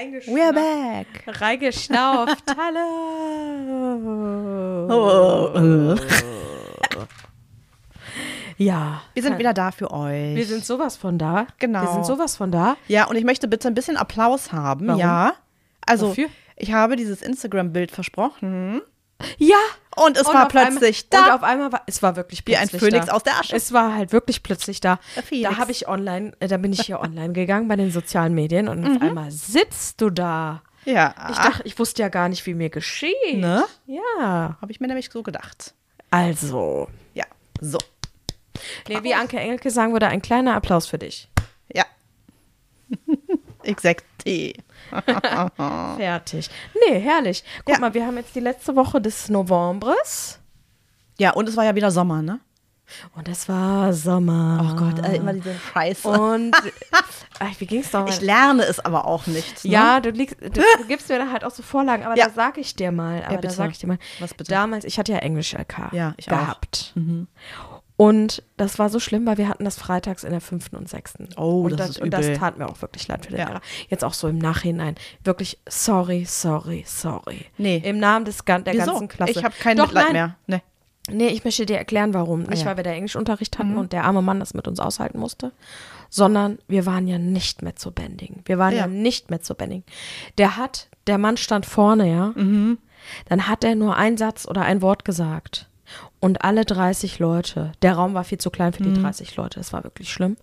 We're back. Reingeschnauft. Hallo. Ja. Wir sind wieder da für euch. Wir sind sowas von da. Genau. Wir sind sowas von da. Ja, und ich möchte bitte ein bisschen Applaus haben. Warum? Ja. Also, Wofür? ich habe dieses Instagram-Bild versprochen. Ja. Und es war auf plötzlich einmal, da. Und auf einmal war, es war wirklich Wie ein plötzlich Phönix da. aus der Asche. Es war halt wirklich plötzlich da. Der Felix. Da habe ich da bin ich hier online gegangen bei den sozialen Medien und auf einmal sitzt du da. Ja. Ich dachte, ich wusste ja gar nicht, wie mir geschieht. Ne? Ja. Habe ich mir nämlich so gedacht. Also. Ja. So. Nee, wie Anke Engelke sagen würde, ein kleiner Applaus für dich. Ja. Exactly. Fertig. Nee, herrlich. Guck Ja. mal, wir haben jetzt die letzte Woche des Novembers. Ja, und es war ja wieder Sommer, ne? Und es war Sommer. Oh Gott, immer diese Scheiße. Und wie ging's doch? Ich lerne es aber auch nicht. Ne? Ja, du gibst mir da halt auch so Vorlagen, aber Ja. da sag ich dir mal. bitte. Was bitte? Damals, ich hatte ja Englisch LK Ja, ich gehabt. auch. Mhm. Und das war so schlimm, weil wir hatten das freitags in der 5. und 6. Oh, und das ist und das übel. tat mir auch wirklich leid für den Ja. Lehrer. Jetzt auch so im Nachhinein. Wirklich sorry. Nee. Im Namen der Wieso? ganzen Klasse. Ich habe kein Doch, Mitleid nein. mehr. Nee. Nee, ich möchte dir erklären, warum. Nicht, ja. weil wir da Englischunterricht hatten und der arme Mann das mit uns aushalten musste, sondern wir waren ja nicht mehr zu bändigen. Der Mann stand vorne, ja. Dann hat er nur einen Satz oder ein Wort gesagt. Und alle 30 Leute, der Raum war viel zu klein für die 30 Leute, es war wirklich schlimm.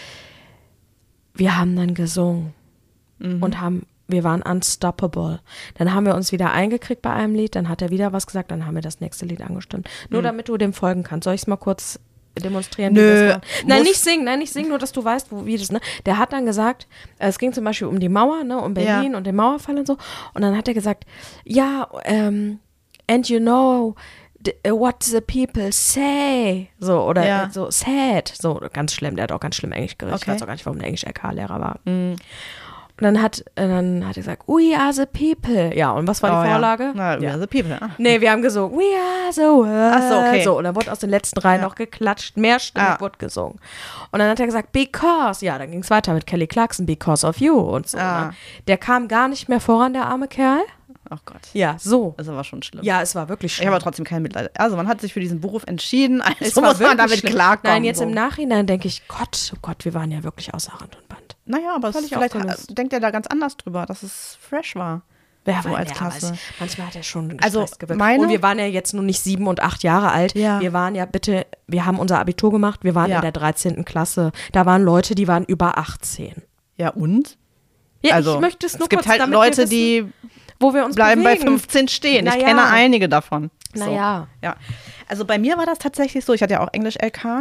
Wir haben dann gesungen und wir waren unstoppable. Dann haben wir uns wieder eingekriegt bei einem Lied, dann hat er wieder was gesagt, dann haben wir das nächste Lied angestimmt. Nur damit du dem folgen kannst. Soll ich es mal kurz demonstrieren? Nö, wie das war? Nein, muss- nicht singen, nur dass du weißt, wie das, ne? Der hat dann gesagt, es ging zum Beispiel um die Mauer, ne, um Berlin und den Mauerfall und so. Und dann hat er gesagt, ja, and you know, what the people say. So, oder so sad. So, ganz schlimm. Der hat auch ganz schlimm Englisch geredet. Ich Okay. weiß auch gar nicht, warum der Englisch-LK-Lehrer war. Und dann hat er gesagt, we are the people. Ja, und was war die Vorlage? Ja. Na, we are the people. Ah. Nee, wir haben gesungen, we are the world. Ach so, okay. So, und dann wurde aus den letzten Reihen noch geklatscht, mehrstimmig wurde gesungen. Und dann hat er gesagt, because. Ja, dann ging es weiter mit Kelly Clarkson, because of you und so. Ne? Der kam gar nicht mehr voran, der arme Kerl. Oh Gott. Ja, so. Das war schon schlimm. Ja, es war wirklich Ich schlimm. habe aber trotzdem kein Mitleid. Also man hat sich für diesen Beruf entschieden, also Es war muss man wirklich damit schlimm. klarkommen. Nein, jetzt so. im Nachhinein denke ich, Gott, oh Gott, wir waren ja wirklich außer Rand und Band. Naja, aber Völlig vielleicht aufgelöst. denkt er da ganz anders drüber, dass es fresh war. Wer so weiß, als ja, Klasse. manchmal hat er schon Also, gestresst gewirkt. meine- Und wir waren ja jetzt nur nicht 7 und 8 Jahre alt. Ja. Wir waren wir haben unser Abitur gemacht, wir waren in der 13. Klasse. Da waren Leute, die waren über 18. Ja, und? Ja, Also, ich möchte es nur es gibt kurz, halt damit Leute, wir wissen, die wo wir uns bleiben bewegen. bei 15 stehen. Na Ich ja. kenne einige davon. So. Naja. Ja. Also bei mir war das tatsächlich so, ich hatte ja auch Englisch-LK.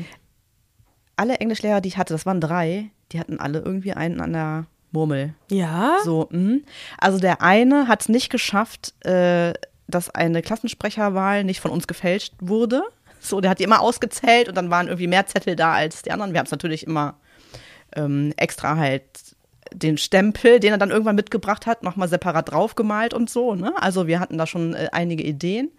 Alle Englischlehrer, die ich hatte, das waren 3, die hatten alle irgendwie einen an der Murmel. Ja? So, Also der eine hat es nicht geschafft, dass eine Klassensprecherwahl nicht von uns gefälscht wurde. So, der hat die immer ausgezählt und dann waren irgendwie mehr Zettel da als die anderen. Wir haben es natürlich immer extra halt den Stempel, den er dann irgendwann mitgebracht hat, nochmal separat draufgemalt und so. Ne? Also wir hatten da schon einige Ideen.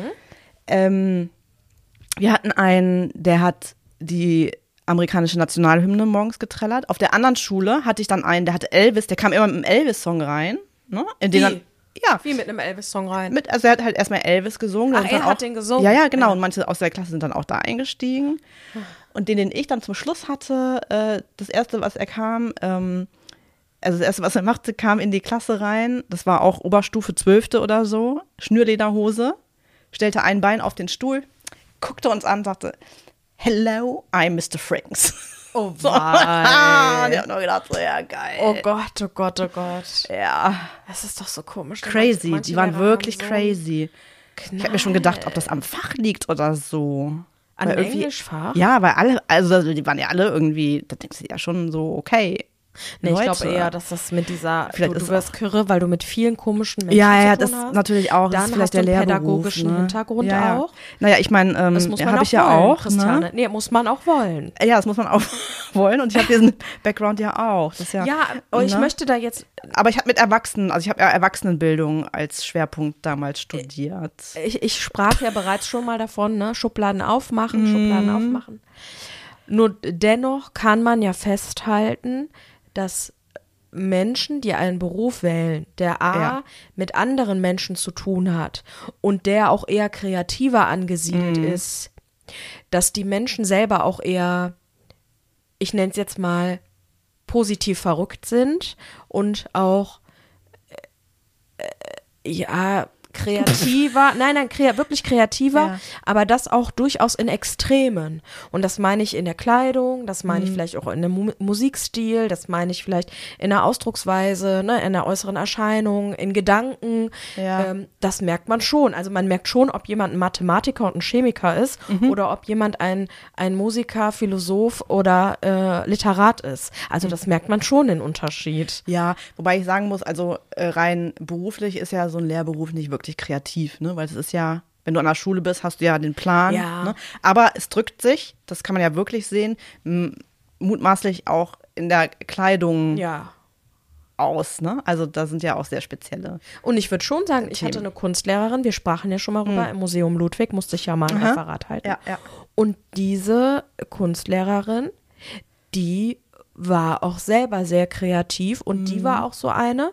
Wir hatten einen, der hat die amerikanische Nationalhymne morgens getrellert. Auf der anderen Schule hatte ich dann einen, der hatte Elvis, der kam immer mit einem Elvis-Song rein. Ne? In den dann, ja, Wie mit einem Elvis-Song rein. also er hat halt erstmal Elvis gesungen. Ach, und er dann hat auch, den gesungen? Ja, genau. Ja. Und manche aus der Klasse sind dann auch da eingestiegen. Und den ich dann zum Schluss hatte, das erste, was er kam, also das erste, was er machte, kam in die Klasse rein. Das war auch Oberstufe 12. oder so. Schnürlederhose. Stellte ein Bein auf den Stuhl, guckte uns an und sagte, hello, I'm Mr. Franks. Oh, So. wei. Die hat nur gedacht, so, ja, geil. Oh Gott, oh Gott, oh Gott. Ja, Das ist doch so komisch. crazy. Manche Die waren Lehrer wirklich haben so crazy. Ich habe mir schon gedacht, ob das am Fach liegt oder so. An Weil dem irgendwie- Englischfach? Ja, weil alle, also die waren ja alle irgendwie, da denkst du ja schon so, okay. Nee, ich Leute. glaube eher, dass das mit dieser, Vielleicht du ist wirst kirre, weil du mit vielen komischen Menschen Ja, zu das tun hast. natürlich auch. Das Dann ist vielleicht hast du der einen Lehrberuf, pädagogischen ne? Hintergrund ja. auch. Naja, ich meine, Das muss man habe auch ich ja wollen, auch. Christiane. Ne? Nee, muss man auch wollen. Ja, das muss man auch wollen. Und ich habe diesen Background ja auch. Das ist ja, Ja, aber ich ne? möchte da jetzt, Aber ich habe mit Erwachsenen, also ich habe ja Erwachsenenbildung als Schwerpunkt damals studiert. ich sprach ja bereits schon mal davon, ne? Schubladen aufmachen. Nur dennoch kann man ja festhalten, dass Menschen, die einen Beruf wählen, der Ja. mit anderen Menschen zu tun hat und der auch eher kreativer angesiedelt ist, dass die Menschen selber auch eher, ich nenne es jetzt mal, positiv verrückt sind und auch kreativer, wirklich kreativer, Ja. aber das auch durchaus in Extremen. Und das meine ich in der Kleidung, das meine ich vielleicht auch in dem Musikstil, das meine ich vielleicht in der Ausdrucksweise, ne, in der äußeren Erscheinung, in Gedanken. Ja. Das merkt man schon. Also man merkt schon, ob jemand ein Mathematiker und ein Chemiker ist oder ob jemand ein Musiker, Philosoph oder Literat ist. Also das merkt man schon, den Unterschied. Ja, wobei ich sagen muss, also rein beruflich ist ja so ein Lehrberuf nicht wirklich kreativ, ne? Weil es ist ja, wenn du an der Schule bist, hast du ja den Plan. Ja. Ne? Aber es drückt sich, das kann man ja wirklich sehen, mutmaßlich auch in der Kleidung Ja. aus. Ne? Also da sind ja auch sehr spezielle. Und ich würde schon sagen, ich hatte eine Kunstlehrerin, wir sprachen ja schon mal rüber, im Museum Ludwig, musste ich ja mal ein Referat halten. Ja, ja. Und diese Kunstlehrerin, die war auch selber sehr kreativ und die war auch so eine,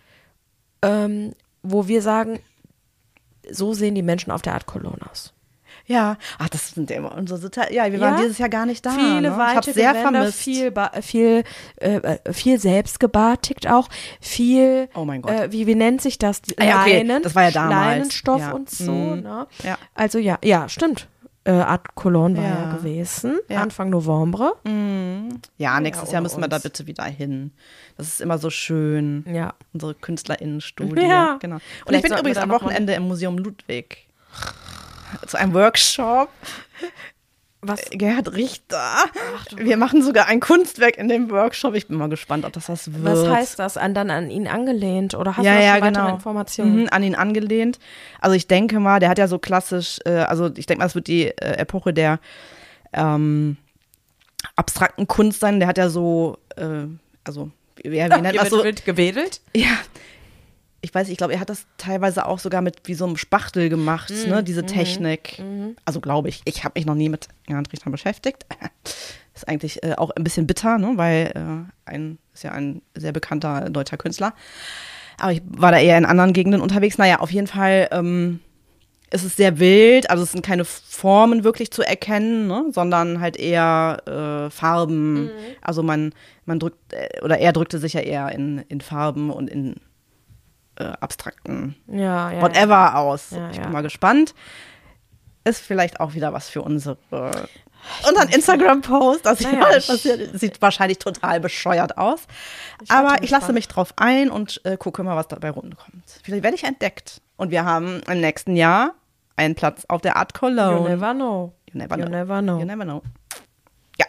wo wir sagen, so sehen die Menschen auf der Art Cologne aus. Ja, das sind ja immer unsere ja, wir waren dieses Jahr gar nicht da. Viele ne? Ich weite hab's sehr Gewänder, vermisst. viel selbstgebartigt auch, viel, Oh mein Gott. wie nennt sich das? ja, okay, das war ja damals. Leinenstoff Ja. und so. Ne? Ja. Also ja, stimmt. Art Cologne war Ja. ja gewesen, Ja. Anfang November. Ja, nächstes Jahr ohne müssen wir da uns. bitte wieder hin. Das ist immer so schön. Ja. Unsere KünstlerInnenstudie. Ja. Genau. Und Vielleicht ich bin sollten wir übrigens da am noch mal- Wochenende im Museum Ludwig. Zu einem Workshop. Was? Gerhard Richter. Wir machen sogar ein Kunstwerk in dem Workshop. Ich bin mal gespannt, ob das was wird. Was heißt das? Dann an ihn angelehnt? Oder hast Ja, du da ja, schon weitere genau. Informationen? An ihn angelehnt. Also ich denke mal, der hat ja so klassisch, also ich denke mal, es wird die Epoche der abstrakten Kunst sein. Der hat ja so, also wie nennt man das so? Wird gewedelt? Ja, ich weiß, ich glaube, er hat das teilweise auch sogar mit wie so einem Spachtel gemacht, ne, diese Technik. Also glaube ich. Ich habe mich noch nie mit Gerhard Richter beschäftigt. Ist eigentlich auch ein bisschen bitter, ne, weil ist ja ein sehr bekannter deutscher Künstler. Aber ich war da eher in anderen Gegenden unterwegs. Naja, auf jeden Fall ist es sehr wild. Also es sind keine Formen wirklich zu erkennen, ne, sondern halt eher Farben. Also man drückt, oder er drückte sich ja eher in Farben und in abstrakten Ja. whatever aus. Ja, Ich ja. bin mal gespannt. Ist vielleicht auch wieder was für unseren Instagram-Post. Das sieht wahrscheinlich total bescheuert aus. Aber ich lasse mich drauf ein und gucke mal, was dabei rumkommt. Vielleicht werde ich entdeckt. Und wir haben im nächsten Jahr einen Platz auf der Art Cologne. You never know. You never know. You never know. You never know. Ja.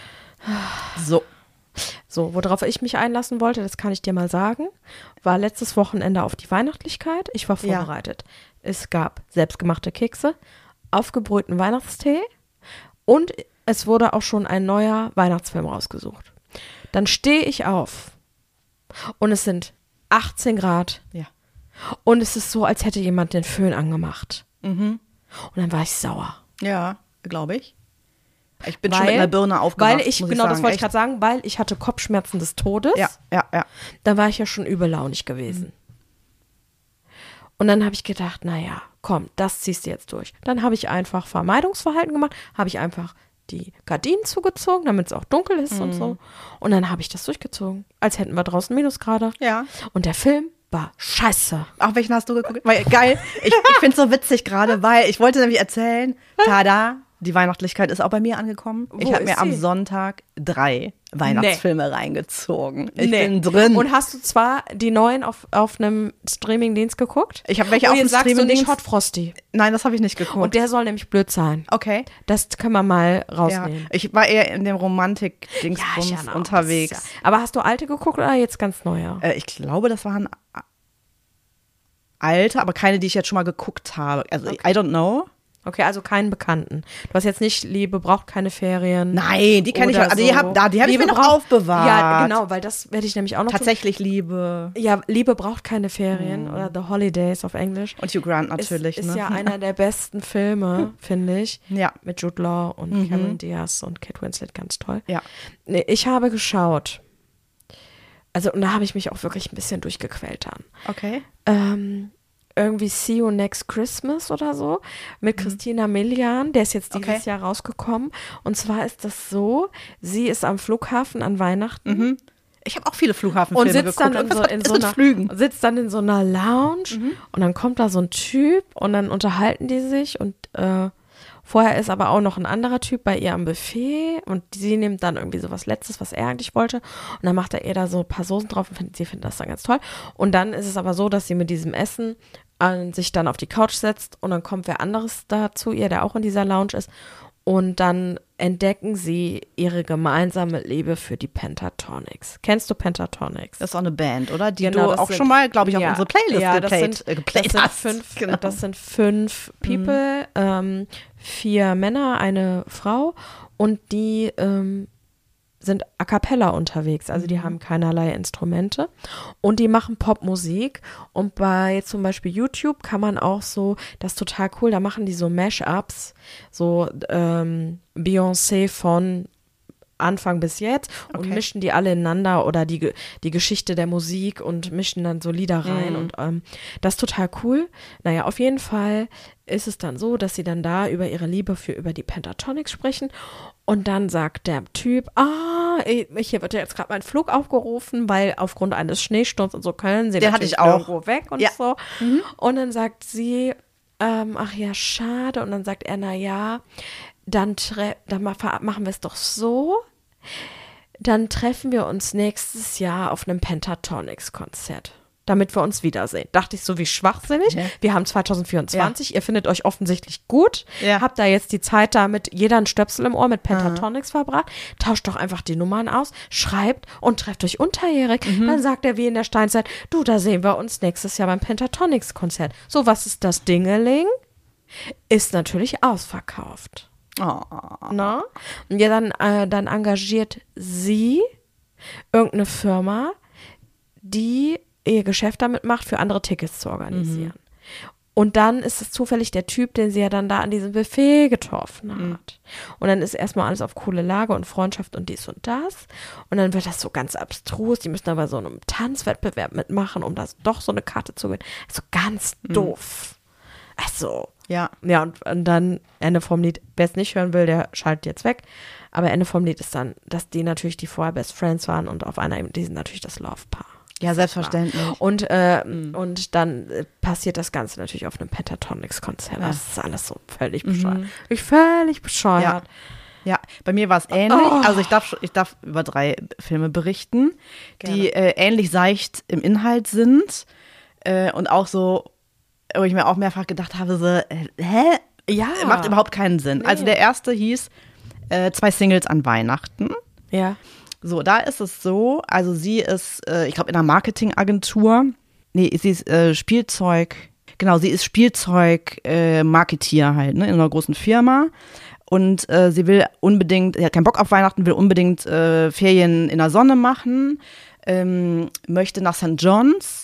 So. So, worauf ich mich einlassen wollte, das kann ich dir mal sagen, war letztes Wochenende auf die Weihnachtlichkeit. Ich war Ja. vorbereitet. Es gab selbstgemachte Kekse, aufgebrühten Weihnachtstee und es wurde auch schon ein neuer Weihnachtsfilm rausgesucht. Dann stehe ich auf und es sind 18 Grad Ja. und es ist so, als hätte jemand den Föhn angemacht. Und dann war ich sauer. Ja, glaube ich. Ich bin schon mit einer Birne aufgewacht, Weil ich, muss genau, sagen. das wollte ich Echt. gerade sagen, weil ich hatte Kopfschmerzen des Todes. Ja. Dann war ich ja schon übellaunig gewesen. Und dann habe ich gedacht, naja, komm, das ziehst du jetzt durch. Dann habe ich einfach Vermeidungsverhalten gemacht, habe ich einfach die Gardinen zugezogen, damit es auch dunkel ist und so. Und dann habe ich das durchgezogen, als hätten wir draußen Minusgrade. Ja. Und der Film war scheiße. Auch welchen hast du geguckt? Weil, geil. Ich finde es so witzig gerade, weil ich wollte nämlich erzählen, tada, die Weihnachtlichkeit ist auch bei mir angekommen. Ich Wo habe mir ist am sie? Sonntag 3 Weihnachtsfilme reingezogen. Ich bin drin. drin. Und hast du zwar die neuen auf einem Streamingdienst geguckt? Ich habe welche und auf dem jetzt sagst du Streamingdienst. nicht Hot Frosty. Nein, das habe ich nicht geguckt. Und der soll nämlich blöd sein. Okay. Das können wir mal Ja. rausnehmen. Ich war eher in dem Romantik-Dingsbums Jana, das unterwegs. ist ja- Aber hast du alte geguckt oder jetzt ganz neue? Ich glaube, das waren alte, aber keine, die ich jetzt schon mal geguckt habe. Also, I don't know. Okay, also keinen Bekannten. Du hast jetzt nicht Liebe braucht keine Ferien. Nein, die kenne ich. oder Also, so. die hab ich Liebe mir noch braucht- aufbewahrt. Ja, genau, weil das werde ich nämlich auch noch tun. Tatsächlich Liebe. Ja, Liebe braucht keine Ferien oder The Holidays auf Englisch. Und Hugh Grant natürlich. Ist ne? ja einer der besten Filme, finde ich. Ja. Mit Jude Law und Cameron Diaz und Kate Winslet, ganz toll. Ja. Nee, ich habe geschaut Also, und da habe ich mich auch wirklich ein bisschen durchgequält dann. Okay. Irgendwie See You Next Christmas oder so mit Christina Milian, der ist jetzt dieses Jahr rausgekommen. Und zwar ist das so, sie ist am Flughafen an Weihnachten. Ich habe auch viele Flughafenfilme und sitzt geguckt. Sitzt dann in so einer Lounge und dann kommt da so ein Typ und dann unterhalten die sich und vorher ist aber auch noch ein anderer Typ bei ihr am Buffet und sie nimmt dann irgendwie so was Letztes, was er eigentlich wollte und dann macht er ihr da so ein paar Soßen drauf und sie findet das dann ganz toll. Und dann ist es aber so, dass sie mit diesem Essen sich dann auf die Couch setzt und dann kommt wer anderes da zu ihr, der auch in dieser Lounge ist und dann entdecken sie ihre gemeinsame Liebe für die Pentatonics. Kennst du Pentatonics? Das ist auch eine Band, oder? Die Genau, du auch schon mal, glaube ich, auf unsere Playlist geplayt hast. Das sind 5 People, 4 Männer, eine Frau und die sind a cappella unterwegs, also die haben keinerlei Instrumente und die machen Popmusik und bei zum Beispiel YouTube kann man auch so, das ist total cool, da machen die so Mashups, so Beyoncé von Anfang bis jetzt und mischen die alle ineinander oder die Geschichte der Musik und mischen dann so Lieder rein und das ist total cool. Naja, auf jeden Fall ist es dann so, dass sie dann da über ihre Liebe über die Pentatonics sprechen und dann sagt der Typ, hier wird ja jetzt gerade mein Flug aufgerufen, weil aufgrund eines Schneesturms und so können sie natürlich irgendwo weg und so. Und dann sagt sie, ach ja, schade. Und dann sagt er, na ja, dann machen wir es doch so. Dann treffen wir uns nächstes Jahr auf einem Pentatonics-Konzert, damit wir uns wiedersehen. Dachte ich so, wie schwachsinnig. Ja. Wir haben 2024, ihr findet euch offensichtlich gut. Ja. Habt da jetzt die Zeit damit, jeder ein Stöpsel im Ohr mit Pentatonics verbracht. Tauscht doch einfach die Nummern aus, schreibt und trefft euch unterjährig. Dann sagt er wie in der Steinzeit, du, da sehen wir uns nächstes Jahr beim Pentatonics-Konzert. So, was ist das Dingeling? Ist natürlich ausverkauft. Oh. Na? Und ja, dann engagiert sie irgendeine Firma, die ihr Geschäft damit macht, für andere Tickets zu organisieren. Und dann ist es zufällig der Typ, den sie ja dann da an diesem Buffet getroffen hat. Und dann ist erstmal alles auf coole Lage und Freundschaft und dies und das. Und dann wird das so ganz abstrus. Die müssen aber so einem Tanzwettbewerb mitmachen, um das doch so eine Karte zu gewinnen. Also ganz doof. Also. Ja, und dann Ende vom Lied, wer es nicht hören will, der schaltet jetzt weg. Aber Ende vom Lied ist dann, dass die natürlich die vorher Best Friends waren und auf einer Ebene, die sind natürlich das Love-Paar. Ja, selbstverständlich. Und dann passiert das Ganze natürlich auf einem Pentatonics-Konzert. Ja. Das ist alles so völlig bescheuert. Völlig bescheuert. Ja, bei mir war es ähnlich. Also ich darf über 3 Filme berichten, die ähnlich seicht im Inhalt sind und auch so, wo ich mir auch mehrfach gedacht habe, so, hä? Ja. Macht überhaupt keinen Sinn. Nee. Also der erste hieß 2 Singles an Weihnachten. Ja. So, da ist es so, also sie ist, ich glaube, in einer Marketingagentur. Nee, sie ist sie ist Spielzeug-Marketier halt, ne, in einer großen Firma. Und sie will unbedingt, sie hat keinen Bock auf Weihnachten, will unbedingt Ferien in der Sonne machen, möchte nach St. John's.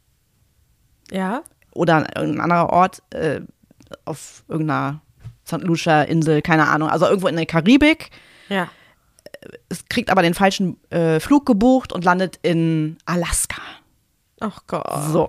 Ja. Oder irgendein anderer Ort auf irgendeiner St. Lucia-Insel, keine Ahnung, also irgendwo in der Karibik. Ja. Es kriegt aber den falschen Flug gebucht und landet in Alaska. Ach Gott. So.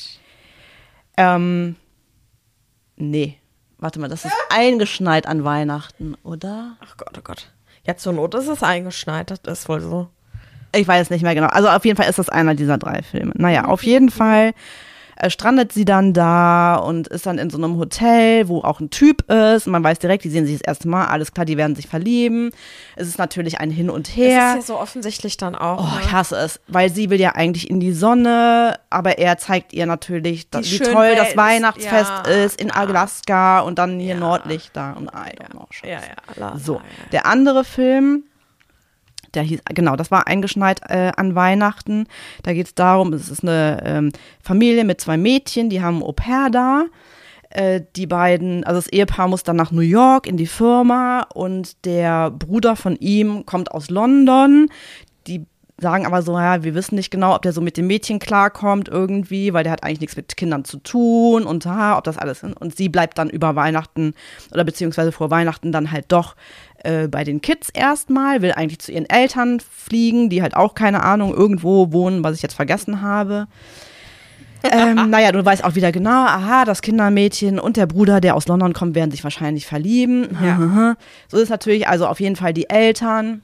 Nee. Warte mal, das ist eingeschneit an Weihnachten, oder? Ach Gott, oh Gott. Ja, zur Not ist es eingeschneit, das ist wohl so. Ich weiß nicht mehr genau. Also auf jeden Fall ist das einer dieser 3 Filme. Naja, auf jeden Fall strandet sie dann da und ist dann in so einem Hotel, wo auch ein Typ ist. Und man weiß direkt, die sehen sich das erste Mal, alles klar, die werden sich verlieben. Es ist natürlich ein Hin und Her. Das ist ja so offensichtlich dann auch. Oh, ich hasse es, weil sie will ja eigentlich in die Sonne, aber er zeigt ihr natürlich, wie toll das Weihnachtsfest ist in Alaska und dann hier Nordlichter und I don't know. So, der andere Film, der hieß, genau, das war eingeschneit an Weihnachten. Da geht es darum, es ist eine Familie mit 2 Mädchen, die haben ein Au-pair da. Die beiden, also das Ehepaar muss dann nach New York in die Firma und der Bruder von ihm kommt aus London. Die sagen aber so, ja, wir wissen nicht genau, ob der so mit dem Mädchen klarkommt irgendwie, weil der hat eigentlich nichts mit Kindern zu tun und ob das alles ist. Und sie bleibt dann über Weihnachten oder beziehungsweise vor Weihnachten dann halt doch bei den Kids erstmal, will eigentlich zu ihren Eltern fliegen, die halt auch, keine Ahnung, irgendwo wohnen, was ich jetzt vergessen habe. Naja, du weißt auch wieder genau, aha, das Kindermädchen und der Bruder, der aus London kommt, werden sich wahrscheinlich verlieben. Ja. So ist natürlich, also auf jeden Fall die Eltern,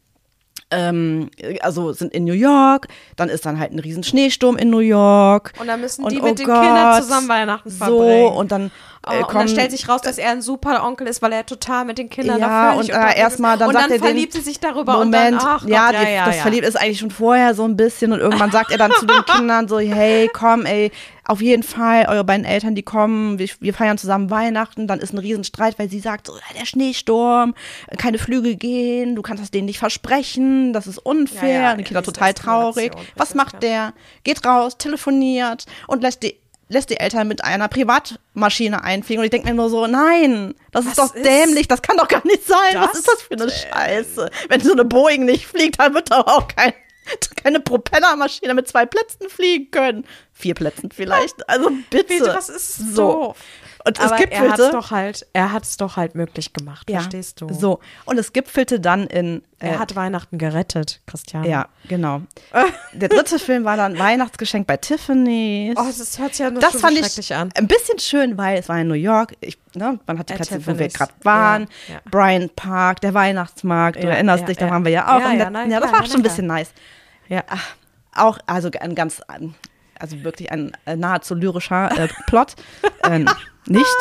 also sind in New York, dann ist dann halt ein riesen Schneesturm in New York. Und dann müssen die mit den Kindern zusammen Weihnachten verbringen. So, und dann und dann stellt sich raus, dass er ein super Onkel ist, weil er total mit den Kindern ja, da völlig und erstmal dann und sagt dann er verliebt sie sich darüber Moment, und dann, ach Gott, ja, ja, das verliebt ist eigentlich schon vorher so ein bisschen und irgendwann sagt er dann zu den Kindern so, hey, komm, ey, auf jeden Fall, eure beiden Eltern, die kommen, wir feiern zusammen Weihnachten, dann ist ein Riesenstreit, weil sie sagt, so, der Schneesturm, keine Flüge gehen, du kannst das denen nicht versprechen, das ist unfair, und die Kinder total traurig. Was macht der? Geht raus, telefoniert und lässt die Eltern mit einer Privatmaschine einfliegen. Und ich denke mir nur so, nein, das ist doch dämlich, das kann doch gar nicht sein. Was ist das für eine Scheiße? Wenn so eine Boeing nicht fliegt, dann wird doch auch keine Propellermaschine mit 2 Plätzen fliegen können. 4 Plätzen vielleicht. Also bitte. Das ist so. Und aber es gipfelte, er hat es doch halt möglich gemacht, verstehst du? So. Und es gipfelte dann in. Er hat Weihnachten gerettet, Christian. Ja, genau. Der 3. Film war dann Weihnachtsgeschenk bei Tiffany's. Oh, das hört sich ja das fand schrecklich an. Ein bisschen schön, weil es war in New York. Man hat die Plätze, wo wir gerade waren. Ja. Bryant Park, der Weihnachtsmarkt. Du erinnerst dich, da waren wir ja auch. Das war schon ein bisschen nice. Ja. Auch, also ein ganz, also wirklich ein nahezu lyrischer Plot. Nicht.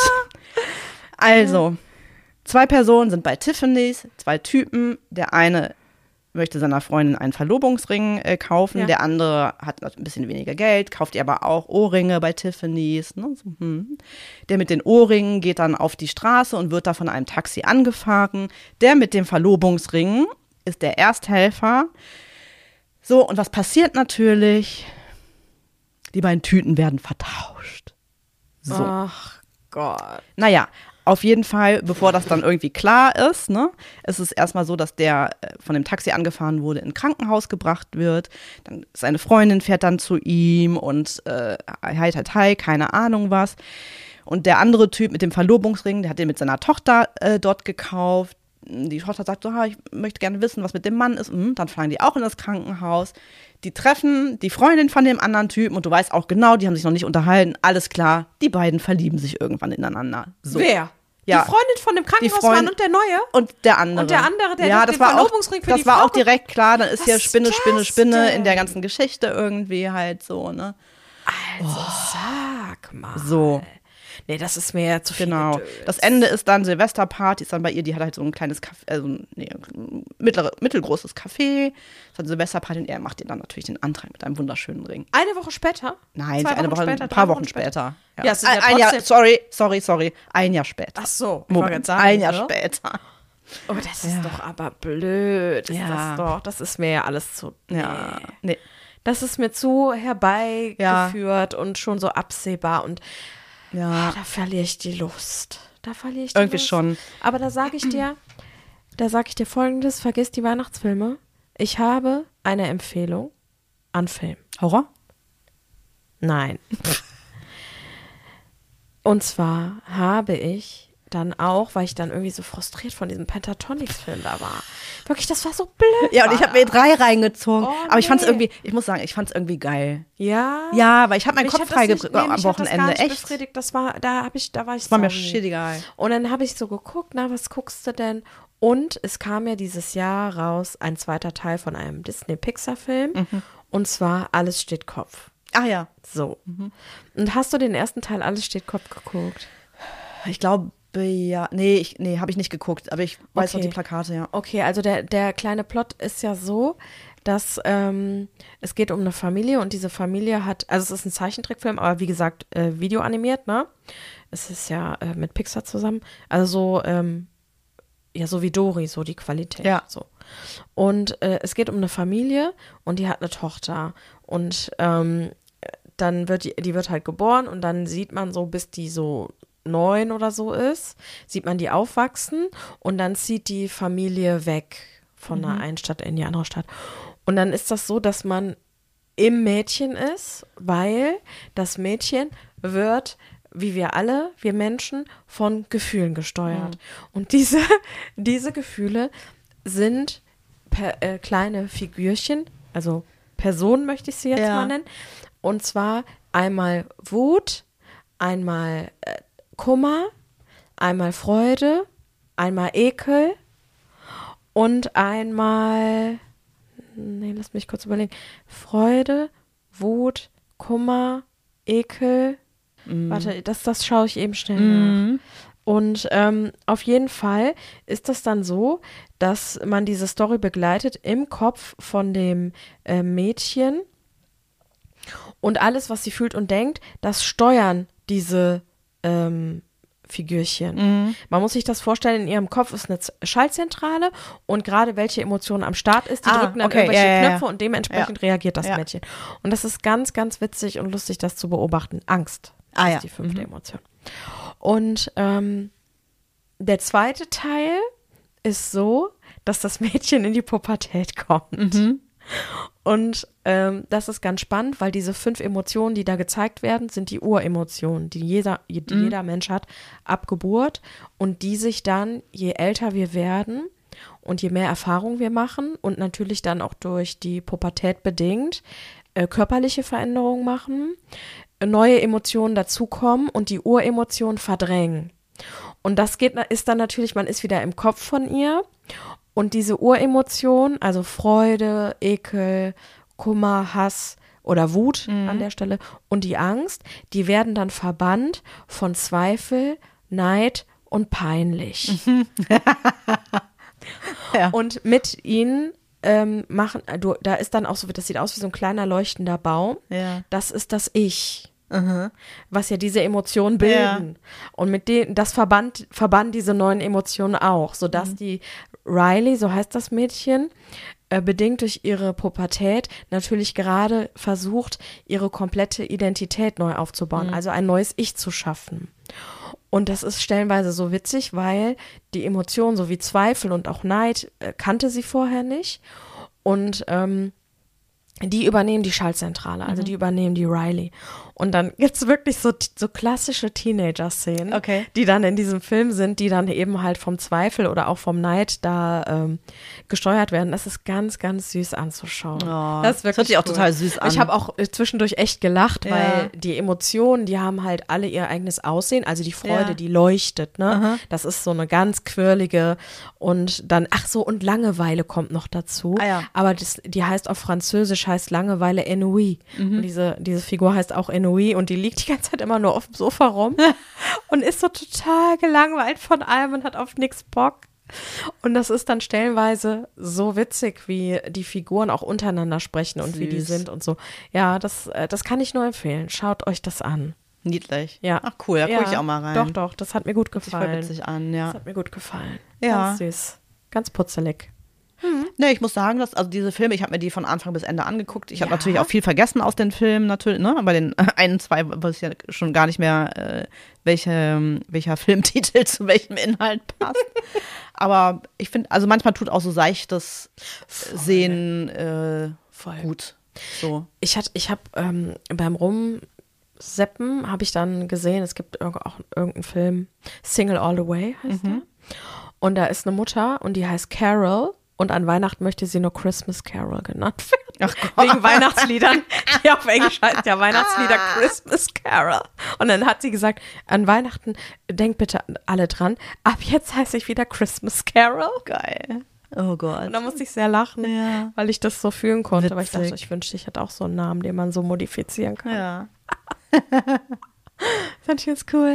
Also, 2 Personen sind bei Tiffany's, 2 Typen. Der eine möchte seiner Freundin einen Verlobungsring kaufen, der andere hat ein bisschen weniger Geld, kauft ihr aber auch Ohrringe bei Tiffany's. Ne? So, Der mit den Ohrringen geht dann auf die Straße und wird da von einem Taxi angefahren. Der mit dem Verlobungsring ist der Ersthelfer. So, und was passiert natürlich? Die beiden Tüten werden vertauscht. So. Ach Gott. Naja, auf jeden Fall, bevor das dann irgendwie klar ist, ne, ist es erstmal so, dass der von dem Taxi angefahren wurde, in ein Krankenhaus gebracht wird. Dann seine Freundin fährt dann zu ihm und hi, keine Ahnung was. Und der andere Typ mit dem Verlobungsring, der hat den mit seiner Tochter dort gekauft. Die Tochter sagt so, ich möchte gerne wissen, was mit dem Mann ist. Dann fahren die auch in das Krankenhaus. Die treffen die Freundin von dem anderen Typen und du weißt auch genau, die haben sich noch nicht unterhalten. Alles klar, die beiden verlieben sich irgendwann ineinander. So. Wer? Ja. Die Freundin von dem Krankenhausmann und der Neue? Und der andere. Und der andere, der ja, den Verlobungsring für die Frau. Das war auch direkt klar, dann ist hier Spinne in der ganzen Geschichte irgendwie halt so, ne? Also sag mal. So. Nee, das ist mir ja zu viel. Genau. Das Ende ist dann Silvesterparty, ist dann bei ihr, die hat halt so ein kleines Café, mittelgroßes Café. Das ist dann Silvesterparty und er macht ihr dann natürlich den Antrag mit einem wunderschönen Ring. Eine Woche später? Nein, ein paar Wochen später. Ja, es ist ja ein Jahr, sorry, ein Jahr später. Ach so, ich wollte sagen, ein Jahr später. Oh, das ist doch aber blöd. Das ist mir ja alles zu. Ja, nee. Das ist mir zu herbeigeführt und schon so absehbar und da verliere ich die Lust. Irgendwie schon. Aber da sage ich dir Folgendes, vergiss die Weihnachtsfilme. Ich habe eine Empfehlung an Film. Horror? Nein. Und zwar habe ich dann auch, weil ich dann irgendwie so frustriert von diesem Pentatonix-Film da war. Wirklich, das war so blöd. Ja, und ich habe mir 3 reingezogen. Aber ich fand's irgendwie, ich muss sagen, ich fand's irgendwie geil. Ja? Ja, weil ich habe meinen Kopf freigekriegt am Wochenende. Echt? Da war ich das war mir shit egal. Und dann habe ich so geguckt, was guckst du denn? Und es kam ja dieses Jahr raus ein 2. Teil von einem Disney-Pixar-Film. Und zwar Alles steht Kopf. Ach ja. So. Und hast du den ersten Teil Alles steht Kopf geguckt? Ich glaube, ja. Nee, habe ich nicht geguckt, aber ich weiß noch die Plakate, ja. Okay, also der kleine Plot ist ja so, dass es geht um eine Familie und diese Familie hat, also es ist ein Zeichentrickfilm, aber wie gesagt, videoanimiert, ne? Es ist ja mit Pixar zusammen, also so, so wie Dory, so die Qualität. Ja. So. Und es geht um eine Familie und die hat eine Tochter und dann die wird halt geboren und dann sieht man so, bis die so 9 oder so ist, sieht man die aufwachsen und dann zieht die Familie weg von der einen Stadt in die andere Stadt. Und dann ist das so, dass man im Mädchen ist, weil das Mädchen wird, wie wir alle, wir Menschen, von Gefühlen gesteuert. Und diese Gefühle sind kleine Figürchen, also Personen möchte ich sie jetzt mal nennen. Und zwar einmal Wut, einmal Kummer, einmal Freude, einmal Ekel und einmal, lass mich kurz überlegen, Freude, Wut, Kummer, Ekel, warte, das schaue ich eben schnell nach. Und auf jeden Fall ist das dann so, dass man diese Story begleitet im Kopf von dem Mädchen und alles, was sie fühlt und denkt, das steuern diese Figürchen. Man muss sich das vorstellen, in ihrem Kopf ist eine Schaltzentrale und gerade welche Emotion am Start ist, die drücken dann irgendwelche Knöpfe und dementsprechend reagiert das Mädchen. Und das ist ganz, ganz witzig und lustig, das zu beobachten. Angst ist die 5. Emotion. Und der zweite Teil ist so, dass das Mädchen in die Pubertät kommt. Und das ist ganz spannend, weil diese 5 Emotionen, die da gezeigt werden, sind die Uremotionen, die jeder Mensch hat ab Geburt und die sich dann, je älter wir werden und je mehr Erfahrung wir machen und natürlich dann auch durch die Pubertät bedingt, körperliche Veränderungen machen, neue Emotionen dazukommen und die Uremotionen verdrängen. Und das ist dann natürlich, man ist wieder im Kopf von ihr und diese Uremotion, also Freude, Ekel, Kummer, Hass oder Wut an der Stelle und die Angst, die werden dann verbannt von Zweifel, Neid und peinlich. Und mit ihnen da ist dann auch so, das sieht aus wie so ein kleiner leuchtender Baum. Das ist das Ich. Was ja diese Emotionen bilden. Und mit das verbannen diese neuen Emotionen auch, sodass die Riley, so heißt das Mädchen, bedingt durch ihre Pubertät natürlich gerade versucht, ihre komplette Identität neu aufzubauen, also ein neues Ich zu schaffen. Und das ist stellenweise so witzig, weil die Emotionen, so wie Zweifel und auch Neid, kannte sie vorher nicht. Und die übernehmen die Schaltzentrale, also die übernehmen die Riley. Und dann gibt's wirklich so klassische Teenager-Szenen, die dann in diesem Film sind, die dann eben halt vom Zweifel oder auch vom Neid da gesteuert werden. Das ist ganz, ganz süß anzuschauen. Oh, das hört sich auch total süß an. Ich habe auch zwischendurch echt gelacht, weil die Emotionen, die haben halt alle ihr eigenes Aussehen. Also die Freude, die leuchtet, ne? Das ist so eine ganz quirlige und dann, und Langeweile kommt noch dazu. Aber die heißt auf Französisch, heißt Langeweile Ennui. Und diese Figur heißt auch Ennui und die liegt die ganze Zeit immer nur auf dem Sofa rum und ist so total gelangweilt von allem und hat auf nichts Bock. Und das ist dann stellenweise so witzig, wie die Figuren auch untereinander sprechen und wie die sind und so. Ja, das kann ich nur empfehlen. Schaut euch das an. Niedlich. Ja. Ach cool, da gucke ich auch mal rein. Doch, das hat mir gut gefallen. Das hört sich an, ja. Das hat mir gut gefallen. Ja. Ganz süß. Ganz putzelig. Ne, ich muss sagen, dass diese Filme, ich habe mir die von Anfang bis Ende angeguckt. Ich habe natürlich auch viel vergessen aus den Filmen, natürlich, ne? Bei den 1, 2 weiß ich ja schon gar nicht mehr, welcher Filmtitel zu welchem Inhalt passt. Aber ich finde, also manchmal tut auch so seichtes Sehen gut. So. Ich habe beim Rumseppen habe ich dann gesehen, es gibt auch irgendeinen Film, Single All the Way heißt der. Und da ist eine Mutter und die heißt Carol. Und an Weihnachten möchte sie nur Christmas Carol genannt werden. Ach Gott. Wegen Weihnachtsliedern. Die auf Englisch heißt ja Weihnachtslieder Christmas Carol. Und dann hat sie gesagt, an Weihnachten, denkt bitte alle dran, ab jetzt heiße ich wieder Christmas Carol. Geil. Oh Gott. Und da musste ich sehr lachen, weil ich das so fühlen konnte. Witzig. Aber ich dachte, ich wünschte, ich hätte auch so einen Namen, den man so modifizieren kann. Ja. Fand ich jetzt cool.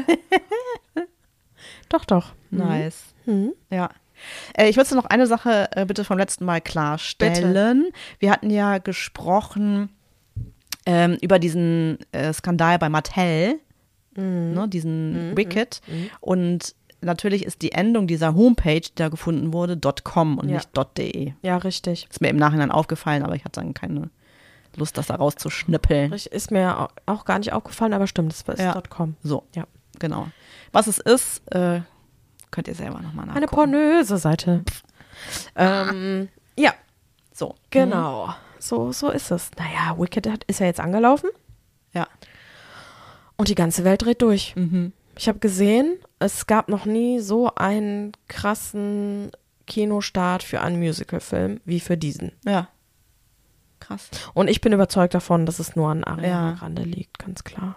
Doch. Nice. Ja. Ich würde noch eine Sache bitte vom letzten Mal klarstellen. Bitte. Wir hatten ja gesprochen über diesen Skandal bei Mattel, ne, diesen Wicked. Und natürlich ist die Endung dieser Homepage, die da gefunden wurde, .com und nicht .de. Ja, richtig. Ist mir im Nachhinein aufgefallen, aber ich hatte dann keine Lust, das da rauszuschnippeln. Ist mir auch gar nicht aufgefallen, aber stimmt, es ist .com. So, genau. Was es ist, könnt ihr selber nochmal nachgucken. Eine pornöse Seite. Ja. So. Genau. So ist es. Naja, Wicked ist ja jetzt angelaufen. Ja. Und die ganze Welt dreht durch. Mhm. Ich habe gesehen, es gab noch nie so einen krassen Kinostart für einen Musicalfilm wie für diesen. Ja. Krass. Und ich bin überzeugt davon, dass es nur an Ariana Grande liegt, ganz klar.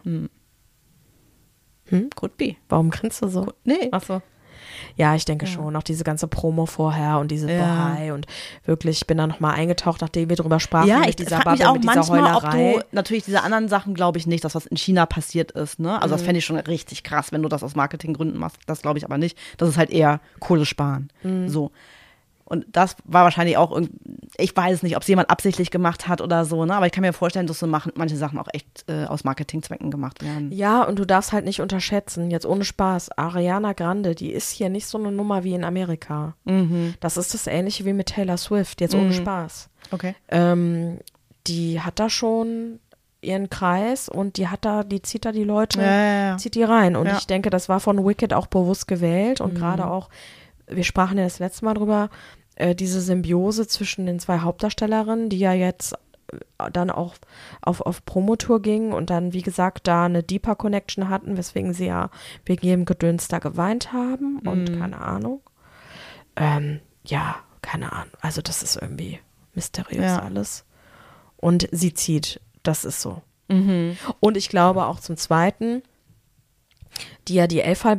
Could be. Warum grinst du so? Nee. Ach so. Ja, ich denke schon. Auch diese ganze Promo vorher und diese Bohai und wirklich, ich bin da nochmal eingetaucht, nachdem wir drüber sprachen, Ja, mit ich dieser frage mich Bubble, auch mit dieser manchmal, ob Heulerei. du, natürlich diese anderen Sachen glaube ich nicht, dass was in China passiert ist, ne? Also das fände ich schon richtig krass, wenn du das aus Marketinggründen machst. Das glaube ich aber nicht. Das ist halt eher Kohle sparen. So. Und das war wahrscheinlich auch, ich weiß nicht, ob es jemand absichtlich gemacht hat oder so, ne? Aber ich kann mir vorstellen, dass so manche Sachen auch echt aus Marketingzwecken gemacht werden. Ja, und du darfst halt nicht unterschätzen, jetzt ohne Spaß, Ariana Grande, die ist hier nicht so eine Nummer wie in Amerika. Das ist das Ähnliche wie mit Taylor Swift, jetzt ohne Spaß. Okay. Die hat da schon ihren Kreis und die zieht da die Leute, Ja. zieht die rein. Und Ja. ich denke, das war von Wicked auch bewusst gewählt und gerade auch, wir sprachen ja das letzte Mal drüber, diese Symbiose zwischen den zwei Hauptdarstellerinnen, die ja jetzt dann auch auf Promotour gingen und dann, wie gesagt, da eine deeper Connection hatten, weswegen sie ja wegen jedem Gedöns da geweint haben und keine Ahnung. Ja, keine Ahnung. Also das ist irgendwie mysteriös alles. Und sie zieht, das ist so. Und ich glaube auch zum Zweiten, wie heißt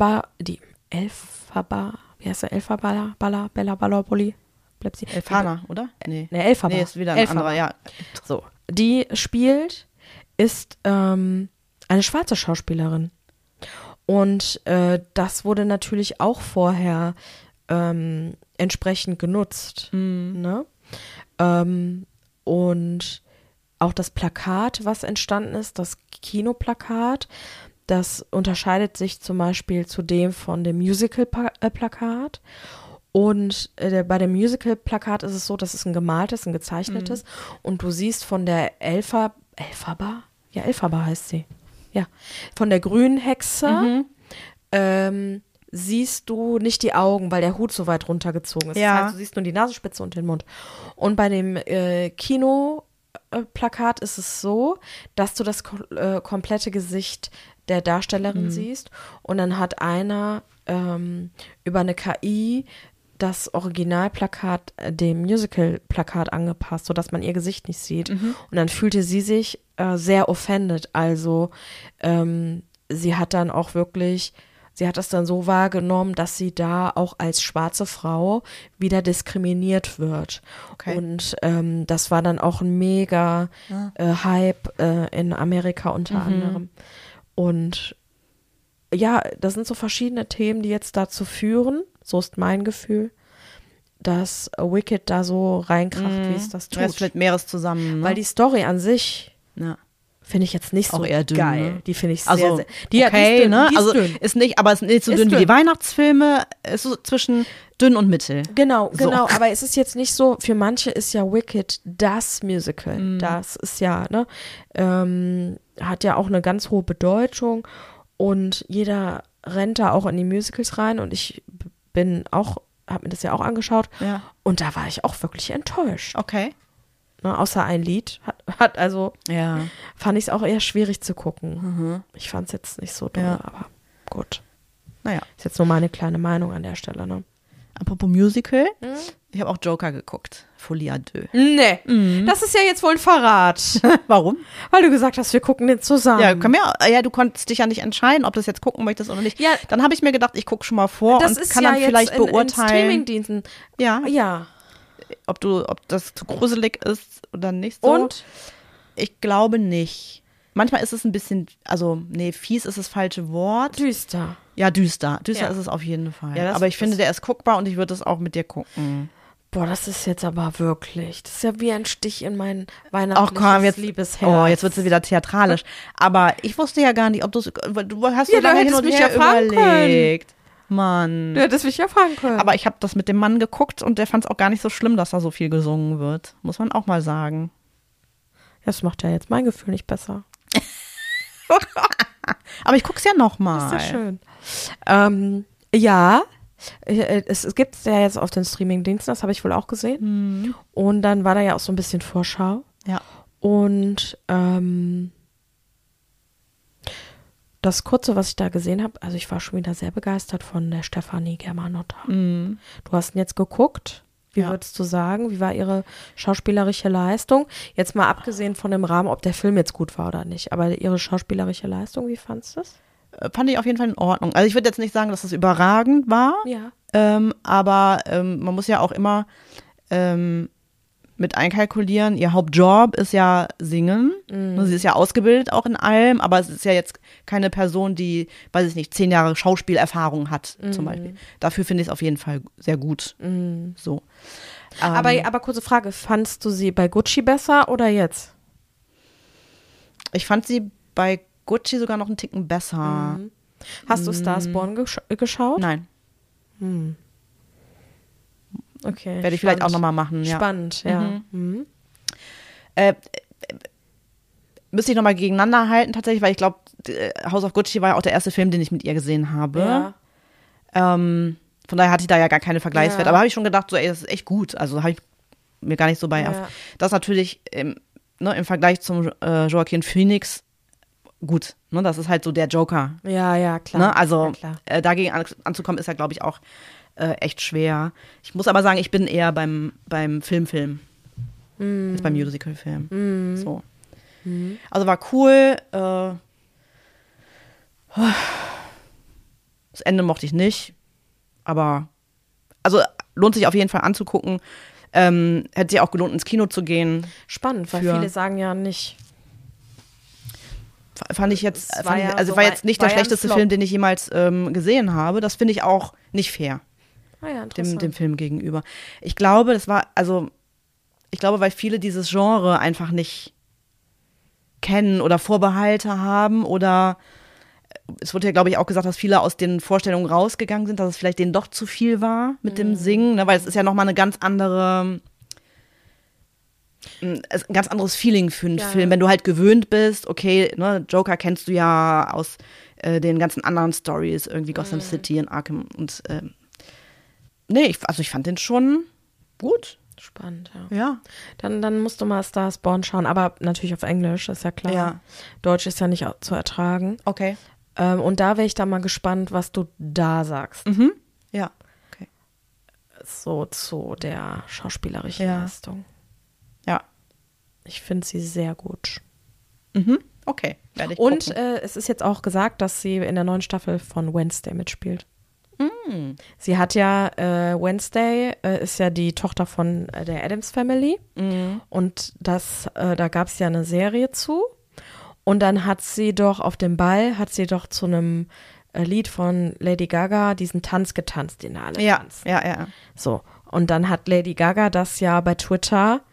der, Bella Ballapoli? Elfana, oder? Nee. Ne, Elphaba. Nee, ist wieder ein anderer, ja. So, die ist eine schwarze Schauspielerin. Und das wurde natürlich auch vorher entsprechend genutzt. Ne? Und auch das Plakat, was entstanden ist, das Kinoplakat, das unterscheidet sich zum Beispiel zu dem von dem Musical-Plakat. Und bei dem Musical-Plakat ist es so, dass es ein gemaltes, ein gezeichnetes. Und du siehst von der Elphaba? Ja, Elphaba heißt sie. Ja, von der grünen Hexe siehst du nicht die Augen, weil der Hut so weit runtergezogen ist. Ja. Das heißt, du siehst nur die Nasenspitze und den Mund. Und bei dem Kinoplakat ist es so, dass du das komplette Gesicht der Darstellerin siehst. Und dann hat einer über eine KI das Originalplakat dem Musical-Plakat angepasst, sodass man ihr Gesicht nicht sieht. Und dann fühlte sie sich sehr offended. Also sie hat dann auch wirklich, sie hat das dann so wahrgenommen, dass sie da auch als schwarze Frau wieder diskriminiert wird. Okay. Und das war dann auch ein mega Hype in Amerika unter anderem. Und ja, das sind so verschiedene Themen, die jetzt dazu führen, so ist mein Gefühl, dass Wicked da so reinkracht, wie es das tut. Ja, ist vielleicht mehres zusammen, ne? Weil die Story an sich finde ich jetzt nicht Auch so eher dünn, geil. ne? Die finde ich Also, sehr, die okay, ist dünn, ne? die ist Also dünn. ist nicht, aber es ist nicht so Ist dünn wie dünn. die Weihnachtsfilme, ist so zwischen dünn und mittel. Genau, So. aber es ist jetzt nicht so, für manche ist ja Wicked das Musical. Das ist ja, ne, hat ja auch eine ganz hohe Bedeutung und jeder rennt da auch in die Musicals rein und ich habe mir das ja auch angeschaut Ja. und da war ich auch wirklich enttäuscht. Okay. Ne, außer ein Lied hat also, Ja. fand ich es auch eher schwierig zu gucken. Ich fand es jetzt nicht so doll, Ja. aber gut. Naja. Ist jetzt nur meine kleine Meinung an der Stelle, ne? Apropos Musical, ich habe auch Joker geguckt. Folie à deux. Nee, das ist ja jetzt wohl ein Verrat. Warum? Weil du gesagt hast, wir gucken den zusammen. Ja, du konntest dich ja nicht entscheiden, ob du das jetzt gucken möchtest oder nicht. Ja. Dann habe ich mir gedacht, ich gucke schon mal vor das und ist kann ja dann jetzt vielleicht in beurteilen, Streamingdiensten. ja, Ja. ob das zu gruselig ist oder nicht so. Und? Ich glaube nicht. Manchmal ist es ein bisschen, also nee, fies ist das falsche Wort. Düster. Ja, düster. Düster Ja. ist es auf jeden Fall. Ja, aber ich finde, der ist guckbar und ich würde es auch mit dir gucken. Boah, das ist jetzt aber wirklich, das ist ja wie ein Stich in mein Ach weihnachtliches komm, jetzt, Liebesherz. oh, jetzt wird sie wieder theatralisch. Aber ich wusste ja gar nicht, ob du hast Ja, so du lange hin hättest und mich her ja fragen überlegt. Mann. Du hättest mich ja fragen können. Aber ich habe das mit dem Mann geguckt und der fand es auch gar nicht so schlimm, dass da so viel gesungen wird. Muss man auch mal sagen. Das macht ja jetzt mein Gefühl nicht besser. Aber ich guck's ja noch mal. Ist ja schön. Ja, Es gibt es ja jetzt auf den Streaming-Diensten, das habe ich wohl auch gesehen. Und dann war da ja auch so ein bisschen Vorschau. Ja. Und das Kurze, was ich da gesehen habe, also ich war schon wieder sehr begeistert von der Stefanie Germanotta. Du hast ihn jetzt geguckt. Wie würdest du sagen, wie war ihre schauspielerische Leistung? Jetzt mal abgesehen von dem Rahmen, ob der Film jetzt gut war oder nicht, aber ihre schauspielerische Leistung, wie fandst du das? Fand ich auf jeden Fall in Ordnung. Also ich würde jetzt nicht sagen, dass das überragend war, Ja. aber man muss ja auch immer mit einkalkulieren, ihr Hauptjob ist ja Singen. Sie ist ja ausgebildet auch in allem, aber es ist ja jetzt keine Person, die, weiß ich nicht, 10 Jahre Schauspielerfahrung hat zum Beispiel. Dafür finde ich es auf jeden Fall sehr gut. So. Aber kurze Frage, fandst du sie bei Gucci besser oder jetzt? Ich fand sie bei Gucci sogar noch einen Ticken besser. Hast du Star is Born geschaut? Nein, Okay. werde ich vielleicht auch nochmal machen. Ja. Spannend, ja. Müsste ich nochmal gegeneinander halten tatsächlich, weil ich glaube, House of Gucci war ja auch der erste Film, den ich mit ihr gesehen habe. Ja. Von daher hatte ich da ja gar keine Vergleichswerte. Ja. Aber habe ich schon gedacht, so, ey, das ist echt gut. Also habe ich mir gar nicht so bei. Ja. Das ist natürlich im Vergleich zum Joaquin Phoenix gut. Ne? Das ist halt so der Joker. Ja, klar. Ne? Also ja, klar. dagegen anzukommen, ist ja, glaube ich, auch echt schwer. Ich muss aber sagen, ich bin eher beim Film. Als beim Musical-Film. So. Also war cool. Das Ende mochte ich nicht. Aber also lohnt sich auf jeden Fall anzugucken. Hätte sich auch gelohnt, ins Kino zu gehen. Spannend, weil viele sagen ja nicht. Fand ich jetzt, Es war ja so war jetzt nicht war der ja ein schlechteste Flop. Film, den ich jemals gesehen habe. Das finde ich auch nicht fair. Ah ja, interessant. Dem Film gegenüber. Ich glaube, weil viele dieses Genre einfach nicht kennen oder Vorbehalte haben oder es wurde ja, glaube ich, auch gesagt, dass viele aus den Vorstellungen rausgegangen sind, dass es vielleicht denen doch zu viel war mit dem Singen, ne, weil es ist ja nochmal ein ganz anderes Feeling für einen Film, wenn du halt gewöhnt bist, okay, ne, Joker kennst du ja aus den ganzen anderen Stories, irgendwie Gotham City und Arkham und ich fand den schon gut. Spannend, ja. Ja. Dann musst du mal Star is Born schauen, aber natürlich auf Englisch, ist ja klar. Ja. Deutsch ist ja nicht zu ertragen. Okay. Und da wäre ich dann mal gespannt, was du da sagst. Ja. Okay. So zu der schauspielerischen Ja. Leistung. Ja. Ich finde sie sehr gut. Okay. Werde ich Und gucken. es ist jetzt auch gesagt, dass sie in der neuen Staffel von Wednesday mitspielt. Sie hat ja, Wednesday ist ja die Tochter von der Addams Family und da gab es ja eine Serie zu und dann hat sie doch auf dem Ball, zu einem Lied von Lady Gaga diesen Tanz getanzt, den da alle tanzen. Ja. So, und dann hat Lady Gaga das ja bei Twitter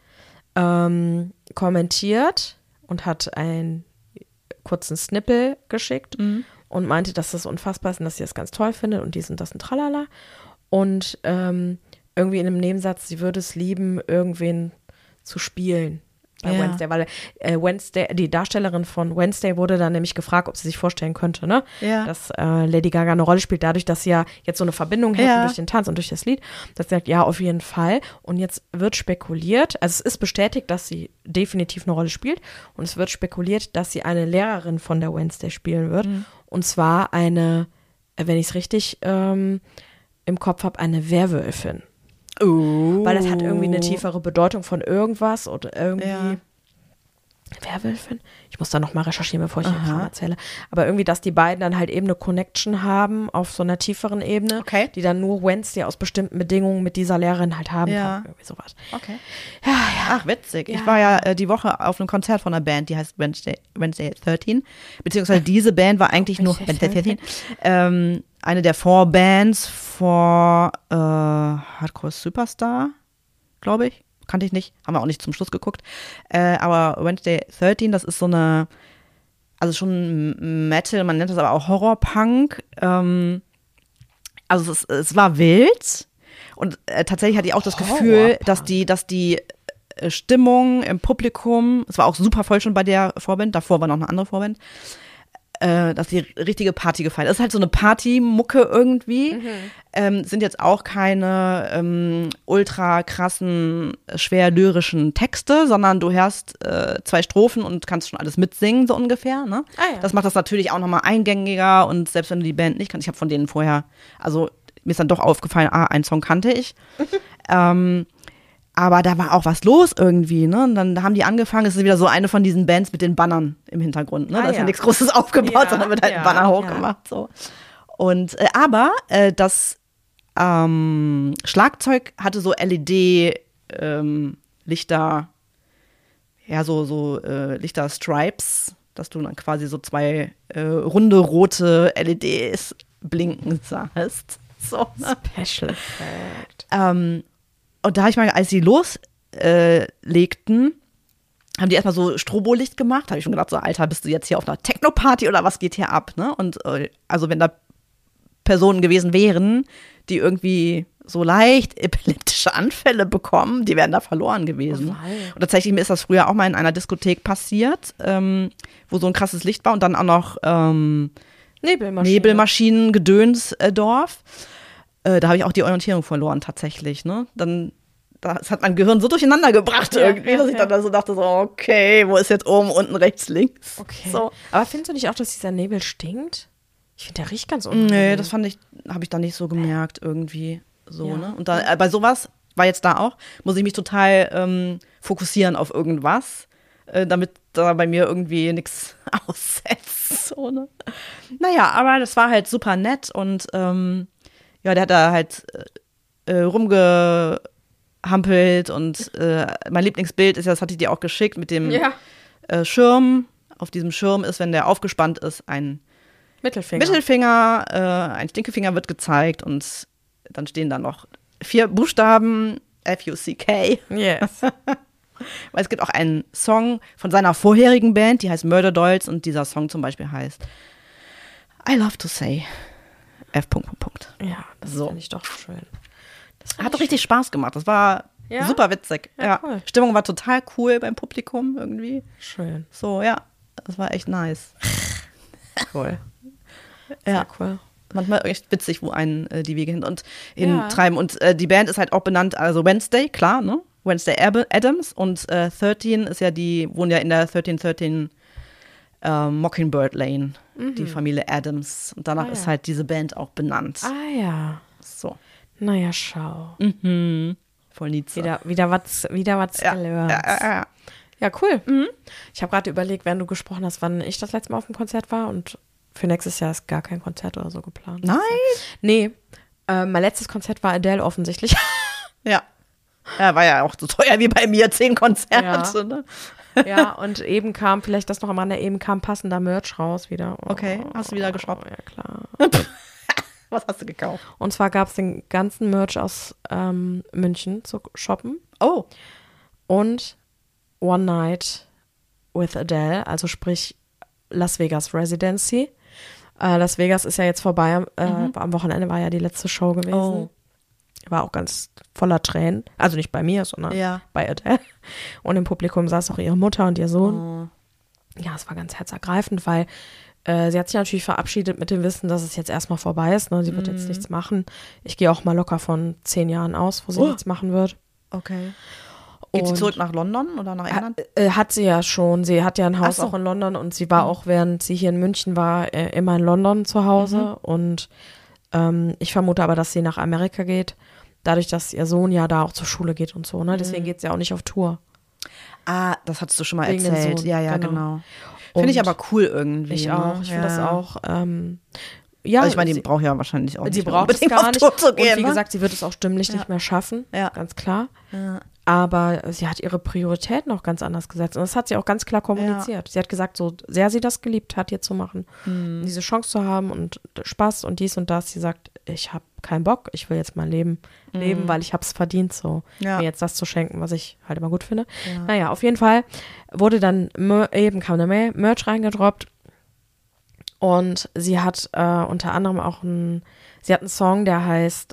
kommentiert und hat einen kurzen Snippel geschickt und meinte, dass das unfassbar ist und dass sie das ganz toll findet und dies und das und tralala. Und irgendwie in einem Nebensatz, sie würde es lieben, irgendwen zu spielen bei Ja. Wednesday, weil Wednesday, die Darstellerin von Wednesday wurde dann nämlich gefragt, ob sie sich vorstellen könnte, ne? Ja. Dass Lady Gaga eine Rolle spielt, dadurch, dass sie ja jetzt so eine Verbindung hätten Ja. durch den Tanz und durch das Lied. Das sagt, ja, auf jeden Fall. Und jetzt wird spekuliert, also es ist bestätigt, dass sie definitiv eine Rolle spielt und es wird spekuliert, dass sie eine Lehrerin von der Wednesday spielen wird. Und zwar eine, wenn ich es richtig im Kopf habe, eine Werwölfin. Weil das hat irgendwie eine tiefere Bedeutung von irgendwas oder irgendwie. Ja. Werwölfin? Ich muss da nochmal recherchieren, bevor ich den Kram erzähle. Aber irgendwie, dass die beiden dann halt eben eine Connection haben auf so einer tieferen Ebene, Okay. die dann nur Wednesday aus bestimmten Bedingungen mit dieser Lehrerin halt haben Ja. kann. Irgendwie sowas. Okay. Ja. Ach, witzig. Ja. Ich war ja die Woche auf einem Konzert von einer Band, die heißt Wednesday 13. Beziehungsweise diese Band war eigentlich nur Wednesday Wednesday 13. Eine der Vorbands vor Hardcore Superstar, glaube ich. Kannte ich nicht. Haben wir auch nicht zum Schluss geguckt. Aber Wednesday 13, das ist so eine, also schon Metal, man nennt das aber auch Horrorpunk. Also es war wild. Und tatsächlich hatte ich auch das Gefühl, dass die Stimmung im Publikum, es war auch super voll schon bei der Vorband, davor war noch eine andere Vorband, dass die richtige Party gefeiert. Das ist halt so eine Partymucke irgendwie. Sind jetzt auch keine ultra krassen, schwer lyrischen Texte, sondern du hörst 2 Strophen und kannst schon alles mitsingen, so ungefähr. Ne? Das macht das natürlich auch nochmal eingängiger und selbst wenn du die Band nicht kannst, ich habe von denen vorher, also mir ist dann doch aufgefallen, einen Song kannte ich. Aber da war auch was los irgendwie, ne? Und dann haben die angefangen, es ist wieder so eine von diesen Bands mit den Bannern im Hintergrund, ne? Da ist ja nichts Großes aufgebaut, sondern wird halt ein Banner hochgemacht, so. Und, aber das Schlagzeug hatte so LED-Lichter, so Lichter-Stripes, dass du dann quasi so 2 runde rote LEDs blinken sahst. So, ne? Special Effect. Und da habe ich mal, als sie loslegten, haben die erstmal so Strobolicht gemacht. Habe ich schon gedacht, so Alter, bist du jetzt hier auf einer Techno-Party oder was geht hier ab? Ne? Und also wenn da Personen gewesen wären, die irgendwie so leicht epileptische Anfälle bekommen, die wären da verloren gewesen. Und tatsächlich, mir ist das früher auch mal in einer Diskothek passiert, wo so ein krasses Licht war und dann auch noch Nebelmaschinen, Gedönsdorf. Da habe ich auch die Orientierung verloren tatsächlich, ne? Das hat mein Gehirn so durcheinander gebracht irgendwie, dass ich dann so dachte, so, okay, wo ist jetzt oben, unten, rechts, links? Okay. So. Aber findest du nicht auch, dass dieser Nebel stinkt? Ich finde, der riecht ganz unangenehm. Nee, das habe ich da nicht so gemerkt irgendwie. So, ne? Und da, bei sowas, war jetzt da auch, muss ich mich total fokussieren auf irgendwas, damit da bei mir irgendwie nichts aussetzt. So, ne? Naja, aber das war halt super nett und der hat da halt rumgehampelt und mein Lieblingsbild ist ja, das hatte ich dir auch geschickt, mit dem Schirm. Auf diesem Schirm ist, wenn der aufgespannt ist, ein Mittelfinger, ein Stinkefinger wird gezeigt und dann stehen da noch 4 Buchstaben, F-U-C-K. Yes. Weil es gibt auch einen Song von seiner vorherigen Band, die heißt Murder Dolls und dieser Song zum Beispiel heißt I Love to Say F. Ja, das so. finde ich doch schön. Hat doch richtig Spaß gemacht. Das war super witzig. Ja. Cool. Stimmung war total cool beim Publikum irgendwie. Schön. So, ja. Das war echt nice. Cool. Ja, cool. Manchmal echt witzig, wo einen die Wege hintreiben. Und die Band ist halt auch benannt, also Wednesday, klar, ne? Wednesday Addams und 13 ist ja wohnen ja in der 1313 Mockingbird Lane, die Familie Addams. Und danach ist halt diese Band auch benannt. Ah ja. So. Naja, schau. Voll Nizza. Wieder was gelernt. Ja, cool. Ich habe gerade überlegt, während du gesprochen hast, wann ich das letzte Mal auf dem Konzert war und für nächstes Jahr ist gar kein Konzert oder so geplant. Nein? Nee. Mein letztes Konzert war Adele offensichtlich. Ja. Ja, war ja auch so teuer wie bei mir, 10 Konzerte, ne? Ja, und eben kam, vielleicht das noch am Rande, eben kam passender Merch raus wieder. Okay, hast du wieder geshoppt? Ja, klar. Was hast du gekauft? Und zwar gab es den ganzen Merch aus München zu shoppen. Oh. Und One Night with Adele, also sprich Las Vegas Residency. Las Vegas ist ja jetzt vorbei. Am Wochenende war ja die letzte Show gewesen. Oh. War auch ganz voller Tränen. Also nicht bei mir, sondern bei Adele. Und im Publikum saß auch ihre Mutter und ihr Sohn. Oh. Ja, es war ganz herzergreifend, weil sie hat sich natürlich verabschiedet mit dem Wissen, dass es jetzt erstmal vorbei ist. Ne? Sie wird jetzt nichts machen. Ich gehe auch mal locker von 10 Jahren aus, wo sie nichts machen wird. Okay. Geht sie zurück nach London oder nach England? Hat sie ja schon. Sie hat ja ein Haus auch in London und sie war auch, während sie hier in München war, immer in London zu Hause. Und ich vermute aber, dass sie nach Amerika geht, dadurch, dass ihr Sohn ja da auch zur Schule geht und so. Ne? Deswegen geht sie auch nicht auf Tour. Ah, das hattest du schon mal erzählt. Ja, genau. Finde ich aber cool irgendwie. Ich auch. Ich finde das auch. Ja, also ich meine, die braucht ja wahrscheinlich auch nicht. Sie braucht es gar nicht. Zu gehen, und wie gesagt, sie wird es auch stimmlich nicht mehr schaffen. Ja. Ganz klar. Ja. Aber sie hat ihre Prioritäten auch ganz anders gesetzt. Und das hat sie auch ganz klar kommuniziert. Ja. Sie hat gesagt, so sehr sie das geliebt hat, hier zu machen, diese Chance zu haben und Spaß und dies und das. Sie sagt, ich habe keinen Bock, ich will jetzt mein Leben leben, weil ich habe es verdient, so mir jetzt das zu schenken, was ich halt immer gut finde. Ja. Naja, auf jeden Fall wurde dann eben kam eine Merch reingedroppt und sie hat unter anderem auch sie hat einen Song, der heißt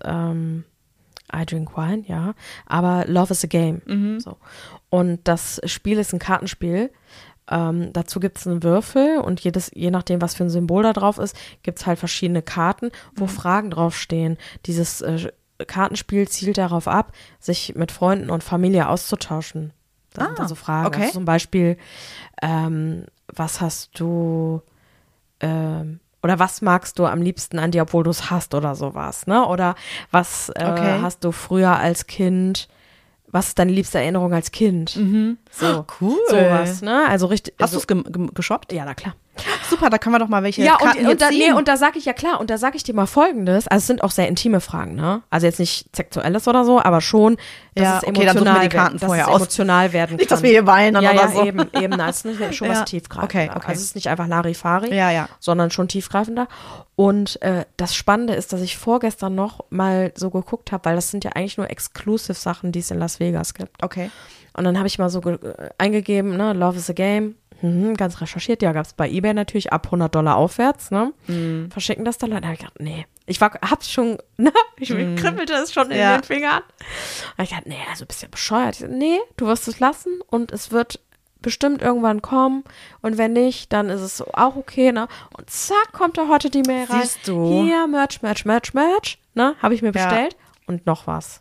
I Drink Wine, ja, aber Love is a Game. So. Und das Spiel ist ein Kartenspiel, Dazu gibt es einen Würfel und je nachdem, was für ein Symbol da drauf ist, gibt es halt verschiedene Karten, wo Fragen draufstehen. Dieses Kartenspiel zielt darauf ab, sich mit Freunden und Familie auszutauschen. Da sind da so Fragen. Okay. Also zum Beispiel, was hast du oder was magst du am liebsten an dir, obwohl du es hast oder sowas, ne? Oder was hast du früher als Kind, was ist deine liebste Erinnerung als Kind? So, cool. Sowas, ne? Also richtig. Hast du also, es geshoppt? Ja, na klar. Super, da können wir doch mal welche Ja, Karten und da ziehen. sage ich ja klar, und da sage ich dir mal Folgendes, also es sind auch sehr intime Fragen, ne? Also jetzt nicht sexuelles oder so, aber schon, dass es okay, dann suchen wir die emotional, Karten dass vorher es aus. emotional werden kann. Nicht, dass wir hier weinen ja, oder so. eben, das ist schon was tiefgreifender. Okay. Also es ist nicht einfach Larifari, Ja. sondern schon tiefgreifender. Und das Spannende ist, dass ich vorgestern noch mal so geguckt habe, weil das sind ja eigentlich nur Exclusive-Sachen, die es in Las Vegas gibt. Okay. Und dann habe ich mal so eingegeben, ne, Love is a Game, ganz recherchiert, ja, gab es bei eBay natürlich ab $100 aufwärts, ne, verschicken das dann Leute. Da habe ich gedacht, nee, hab's schon, ne, mir kribbelte es schon in den Fingern. Da habe ich gedacht, nee, also bist ja bescheuert. Ich dachte, nee, du wirst es lassen und es wird bestimmt irgendwann kommen und wenn nicht, dann ist es auch okay, ne, und zack, kommt da heute die Mail rein. Siehst du? Hier, Merch, ne, habe ich mir bestellt und noch was.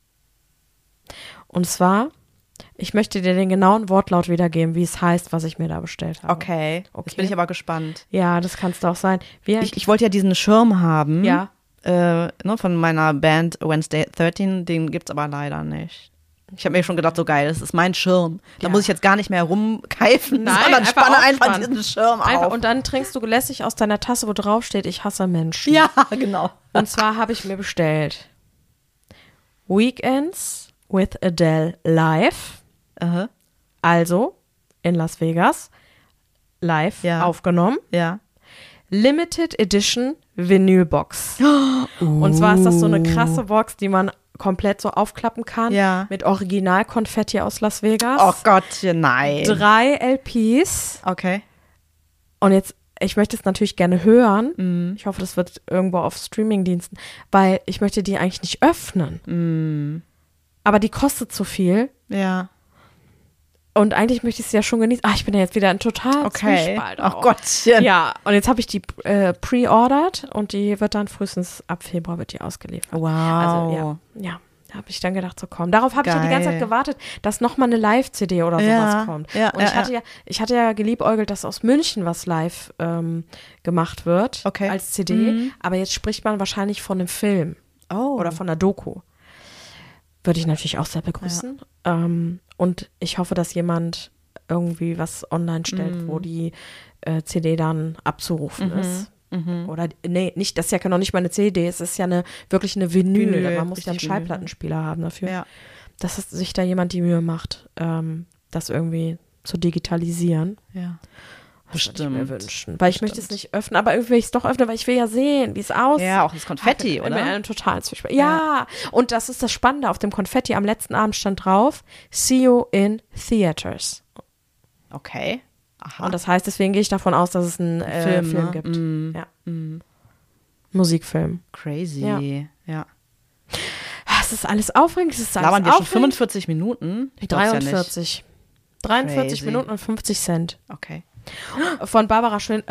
Und zwar, ich möchte dir den genauen Wortlaut wiedergeben, wie es heißt, was ich mir da bestellt habe. Okay. Jetzt bin ich aber gespannt. Ja, das kannst du auch sein. Ich wollte ja diesen Schirm haben. Ja. Von meiner Band Wednesday 13, den gibt's aber leider nicht. Ich habe mir schon gedacht, so geil, das ist mein Schirm. Da muss ich jetzt gar nicht mehr rumkeifen, sondern spanne einfach diesen Schirm auf. Und dann trinkst du lässig aus deiner Tasse, wo drauf steht, ich hasse Menschen. Ja, genau. Und zwar habe ich mir bestellt Weekends with Adele live. Also in Las Vegas, live aufgenommen. Ja. Limited Edition Vinylbox. Und zwar ist das so eine krasse Box, die man komplett so aufklappen kann. Ja. Mit Original-Konfetti aus Las Vegas. Oh Gottchen, nein. 3 LPs. Okay. Und jetzt, ich möchte es natürlich gerne hören. Ich hoffe, das wird irgendwo auf Streamingdiensten, weil ich möchte die eigentlich nicht öffnen. Aber die kostet zu viel. Ja. Und eigentlich möchte ich sie ja schon genießen. Ich bin ja jetzt wieder in total Zwiespalt. Ach Gottchen. Ja, und jetzt habe ich die pre-ordered und die wird dann frühestens ab Februar wird die ausgeliefert. Wow. Also ja, da habe ich dann gedacht, so komm. Darauf habe ich ja die ganze Zeit gewartet, dass nochmal eine Live-CD oder sowas kommt. Ja, und ich hatte ja geliebäugelt, dass aus München was live gemacht wird als CD. Aber jetzt spricht man wahrscheinlich von einem Film oder von einer Doku. Würde ich natürlich auch sehr begrüßen. Und ich hoffe, dass jemand irgendwie was online stellt, wo die CD dann abzurufen ist. Oder, nee, nicht, das ist ja noch nicht mal eine CD, es ist ja wirklich eine Vinyl. Man muss ja einen Schallplattenspieler haben dafür. Ja. Dass sich da jemand die Mühe macht, das irgendwie zu digitalisieren. Ja. Das würde ich mir wünschen. Weil ich möchte es nicht öffnen, aber irgendwie will ich es doch öffnen, weil ich will ja sehen, wie es aussieht. Ja, auch das Konfetti, oder? Total Zwiespalt. Ja, und das ist das Spannende. Auf dem Konfetti am letzten Abend stand drauf, see you in theaters. Okay. Aha. Und das heißt, deswegen gehe ich davon aus, dass es einen Film gibt. Ja. Musikfilm. Crazy. Ja. Es ist alles aufregend. Es ist alles labern wir schon 45 Minuten? 43. Ja 43 Minuten und 50 Cent. Okay. Von Barbara Schöneberger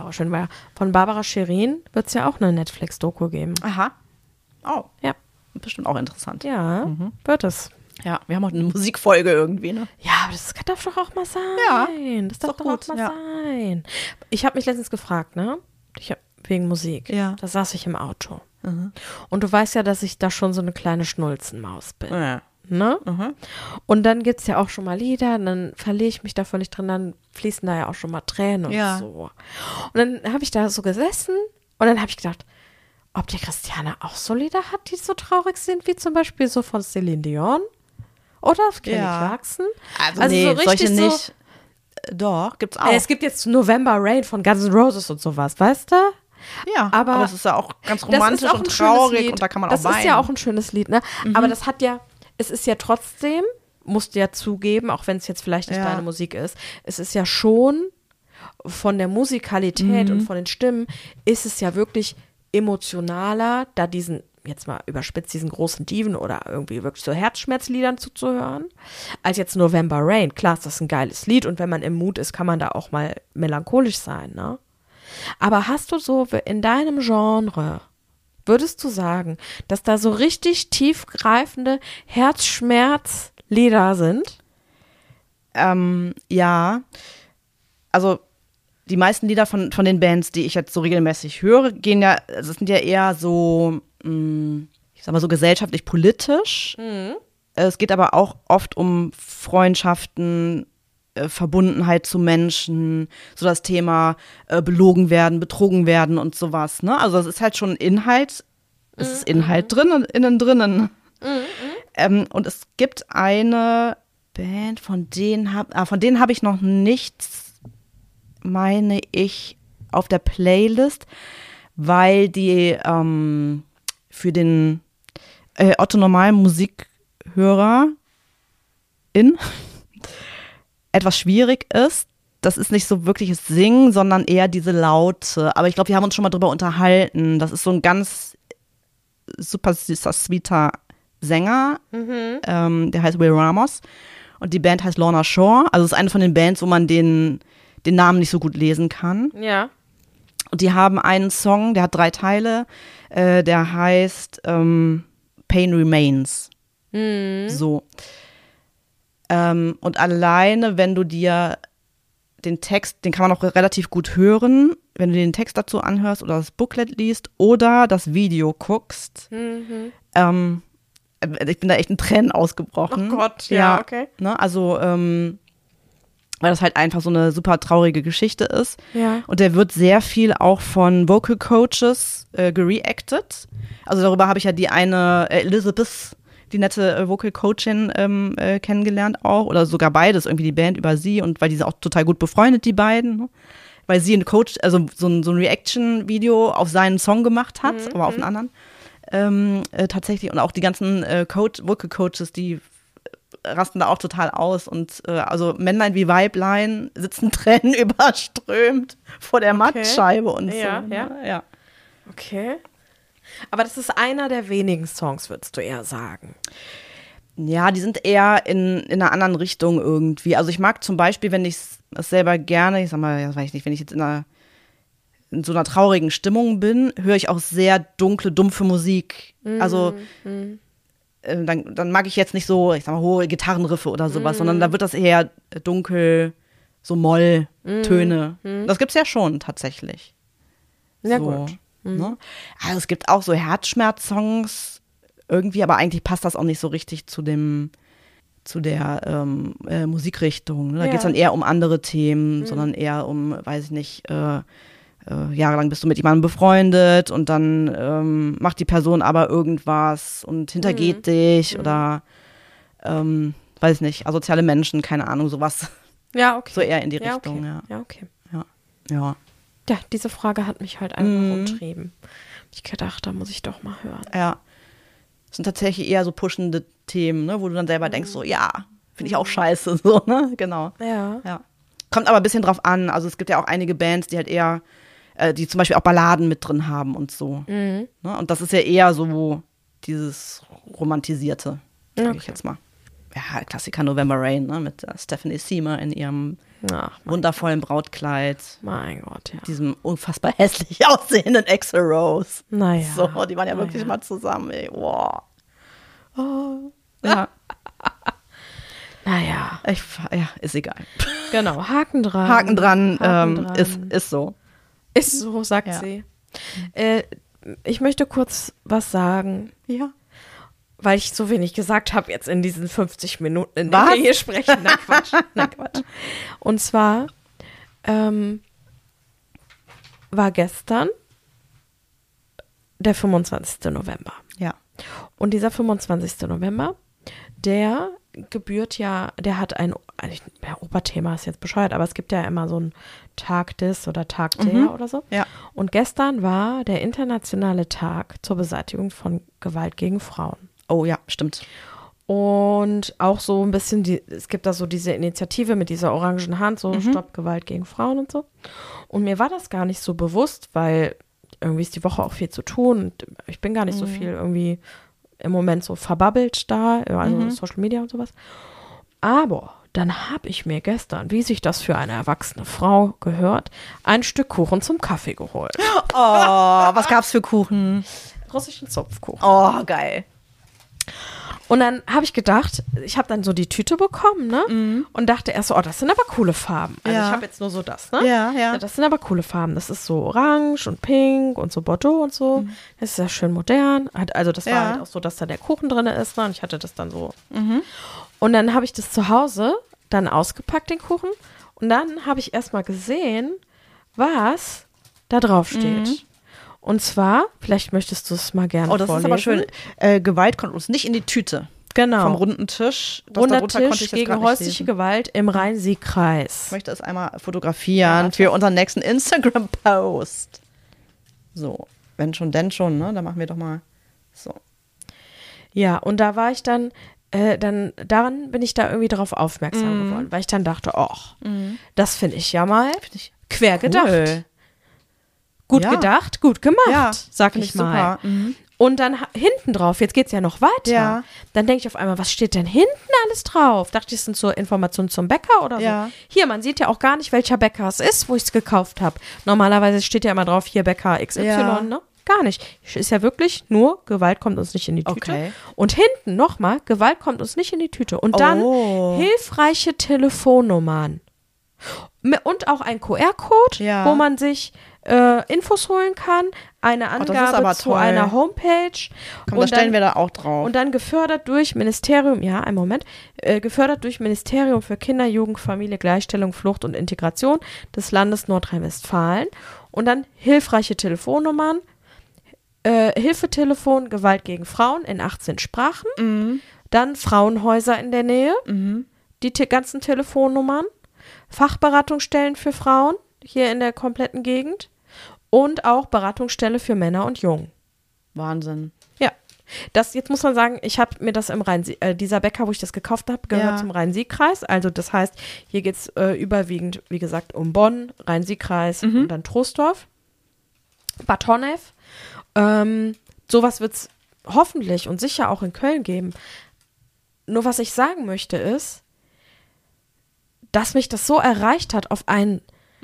wird es ja auch eine Netflix-Doku geben. Aha. Oh. Ja. Bestimmt auch interessant. Ja, wird es. Ja, wir haben auch eine Musikfolge irgendwie, ne? Ja, aber das darf doch auch mal sein. Ja, das darf doch auch mal sein. Ich habe mich letztens gefragt, ne? Wegen Musik. Ja. Da saß ich im Auto. Und du weißt ja, dass ich da schon so eine kleine Schnulzenmaus bin. Ja. Ne? Und dann gibt es ja auch schon mal Lieder, und dann verliere ich mich da völlig drin, dann fließen da ja auch schon mal Tränen und so. Und dann habe ich da so gesessen und dann habe ich gedacht, ob die Christiane auch so Lieder hat, die so traurig sind, wie zum Beispiel so von Celine Dion oder Kelly Clarkson. Also nee, so solche nicht. Doch, gibt's auch. Es gibt jetzt November Rain von Guns N' Roses und sowas, weißt du? Ja, aber das ist ja auch ganz romantisch und traurig und da kann man auch weinen. Das ist ja auch ein schönes Lied, ne? Aber das hat ja, es ist ja trotzdem, musst du ja zugeben, auch wenn es jetzt vielleicht nicht deine Musik ist, es ist ja schon von der Musikalität und von den Stimmen, ist es ja wirklich emotionaler, da diesen jetzt mal überspitzt, diesen großen Diven oder irgendwie wirklich so Herzschmerzliedern zuzuhören, als jetzt November Rain. Klar ist das ein geiles Lied und wenn man im Mut ist, kann man da auch mal melancholisch sein, ne? Aber hast du so in deinem Genre, würdest du sagen, dass da so richtig tiefgreifende Herzschmerzlieder sind? Ja, also die meisten Lieder von den Bands, die ich jetzt so regelmäßig höre, gehen ja, also es sind ja eher so, ich sag mal so gesellschaftlich politisch. Es geht aber auch oft um Freundschaften, Verbundenheit zu Menschen, so das Thema belogen werden, betrogen werden und sowas, ne? Also es ist halt schon Inhalt, es ist Inhalt innen drinnen. Und es gibt eine Band, von denen habe ich noch nichts, meine ich, auf der Playlist, weil die für den Otto normalen Musikhörer etwas schwierig ist. Das ist nicht so wirkliches Singen, sondern eher diese Laute. Aber ich glaube, wir haben uns schon mal drüber unterhalten. Das ist so ein ganz super süßer, sweeter Sänger. Der heißt Will Ramos. Und die Band heißt Lorna Shore. Also es ist eine von den Bands, wo man den Namen nicht so gut lesen kann. Ja. Und die haben einen Song, der hat 3 Teile. Der heißt Pain Remains. So. Und alleine, wenn du dir den Text, den kann man auch relativ gut hören, wenn du dir den Text dazu anhörst oder das Booklet liest oder das Video guckst. Ich bin da echt in Tränen ausgebrochen. Oh Gott, ja, okay. Ne, also, weil das halt einfach so eine super traurige Geschichte ist. Ja. Und der wird sehr viel auch von Vocal Coaches gereacted. Also darüber habe ich ja die eine Elizabeth, die nette Vocal Coachin kennengelernt auch. Oder sogar beides, irgendwie die Band über sie. Und weil die sind auch total gut befreundet, die beiden. Ne? Weil sie ein Coach, also so ein Reaction-Video auf seinen Song gemacht hat, aber auf einen anderen. Tatsächlich. Und auch die ganzen Vocal Coaches, die rasten da auch total aus. Und also Männlein wie Weiblein sitzen Tränen überströmt vor der Mattscheibe und so. Ja. Okay. Aber das ist einer der wenigen Songs, würdest du eher sagen. Ja, die sind eher in einer anderen Richtung irgendwie. Also ich mag zum Beispiel, wenn ich es selber gerne, ich sag mal, ja, weiß ich nicht, wenn ich jetzt in so einer traurigen Stimmung bin, höre ich auch sehr dunkle, dumpfe Musik. Also dann mag ich jetzt nicht so, ich sag mal, hohe Gitarrenriffe oder sowas, sondern da wird das eher dunkel, so Molltöne. Das gibt's ja schon tatsächlich. Ja, so, gut. Ne? Also es gibt auch so Herzschmerz-Songs irgendwie, aber eigentlich passt das auch nicht so richtig zu der Musikrichtung. Ne? Da geht's dann eher um andere Themen, sondern eher um, weiß ich nicht, jahrelang bist du mit jemandem befreundet und dann macht die Person aber irgendwas und hintergeht dich oder weiß ich nicht, asoziale Menschen, keine Ahnung, sowas. Ja, okay. So eher in die Richtung, okay. ja. Ja, okay. Ja. Ja, diese Frage hat mich halt einfach umtrieben. Ich gedacht, da muss ich doch mal hören. Ja. Das sind tatsächlich eher so pushende Themen, ne, wo du dann selber denkst, so, ja, finde ich auch scheiße, so, ne, genau. Ja. Kommt aber ein bisschen drauf an, also es gibt ja auch einige Bands, die halt eher, die zum Beispiel auch Balladen mit drin haben und so. Ne? Und das ist ja eher so dieses Romantisierte, sag ich jetzt mal. Ja, Klassiker November Rain, ne, mit Stephanie Seymour in ihrem wundervollen Brautkleid. Mein Gott, ja. Diesem unfassbar hässlich aussehenden Axl Rose. Naja. So, die waren ja wirklich mal zusammen, ey. Wow. Oh. Ja. Naja. Ja, ist egal. Genau, Haken dran. Haken dran. Ist so. Ist so, sagt sie. Ich möchte kurz was sagen. Ja. Weil ich so wenig gesagt habe jetzt in diesen 50 Minuten, in denen wir hier sprechen. Na Quatsch. Und zwar war gestern der 25. November. Ja. Und dieser 25. November, der gebührt ja, der hat Oberthema ist jetzt bescheuert, aber es gibt ja immer so einen Tag des oder Tag der oder so. Ja. Und gestern war der internationale Tag zur Beseitigung von Gewalt gegen Frauen. Oh ja, stimmt. Und auch so ein bisschen, es gibt da so diese Initiative mit dieser orangen Hand, so Stopp Gewalt gegen Frauen und so. Und mir war das gar nicht so bewusst, weil irgendwie ist die Woche auch viel zu tun und ich bin gar nicht so viel irgendwie im Moment so verbabbelt da, also Social Media und sowas. Aber dann habe ich mir gestern, wie sich das für eine erwachsene Frau gehört, ein Stück Kuchen zum Kaffee geholt. Oh, was gab's für Kuchen? Russischen Zupfkuchen. Oh, geil. Und dann habe ich gedacht, ich habe dann so die Tüte bekommen, ne? Und dachte erst so, oh, das sind aber coole Farben. Also ich habe jetzt nur so das, ne? Ja. Das sind aber coole Farben. Das ist so orange und pink und so Bordeaux und so. Das ist ja schön modern. Also das war halt auch so, dass da der Kuchen drin ist, ne? Und ich hatte das dann so. Und dann habe ich das zu Hause dann ausgepackt, den Kuchen. Und dann habe ich erstmal gesehen, was da drauf steht. Und zwar, vielleicht möchtest du es mal gerne vorlesen. Oh, das ist aber schön. Gewalt kommt uns nicht in die Tüte. Genau. Vom runden Tisch. Runder Tisch gegen häusliche Gewalt im Rhein-Sieg-Kreis. Ich möchte es einmal fotografieren für unseren nächsten Instagram-Post. So, wenn schon, denn schon, ne? Dann machen wir doch mal so. Ja, und da war ich daran bin ich da irgendwie drauf aufmerksam geworden, weil ich dann dachte, das finde ich ja mal quer gedacht. Gut gedacht, gut gemacht, sag ich mal. Super. Und dann hinten drauf, jetzt geht's ja noch weiter. Ja. Dann denke ich auf einmal, was steht denn hinten alles drauf? Dachte ich, es sind so Informationen zum Bäcker oder so. Hier, man sieht ja auch gar nicht, welcher Bäcker es ist, wo ich es gekauft habe. Normalerweise steht ja immer drauf, hier Bäcker XY, ne? Gar nicht. Ist ja wirklich nur, Gewalt kommt uns nicht in die Tüte. Okay. Und hinten nochmal, Gewalt kommt uns nicht in die Tüte. Und dann hilfreiche Telefonnummern. Und auch ein QR-Code, wo man sich Infos holen kann, eine Angabe zu einer Homepage. Komm, das stellen wir da auch drauf. Und dann gefördert durch Ministerium, gefördert durch Ministerium für Kinder, Jugend, Familie, Gleichstellung, Flucht und Integration des Landes Nordrhein-Westfalen. Und dann hilfreiche Telefonnummern, Hilfetelefon, Gewalt gegen Frauen in 18 Sprachen, dann Frauenhäuser in der Nähe, die ganzen Telefonnummern, Fachberatungsstellen für Frauen hier in der kompletten Gegend und auch Beratungsstelle für Männer und Jungen. Wahnsinn. Ja, jetzt muss man sagen, ich habe mir das im dieser Bäcker, wo ich das gekauft habe, gehört zum Rhein-Sieg-Kreis. Also das heißt, hier geht es überwiegend, wie gesagt, um Bonn, Rhein-Sieg-Kreis und dann Troisdorf, Bad Honnef. Sowas wird es hoffentlich und sicher auch in Köln geben. Nur was ich sagen möchte ist, dass mich das so erreicht hat auf einen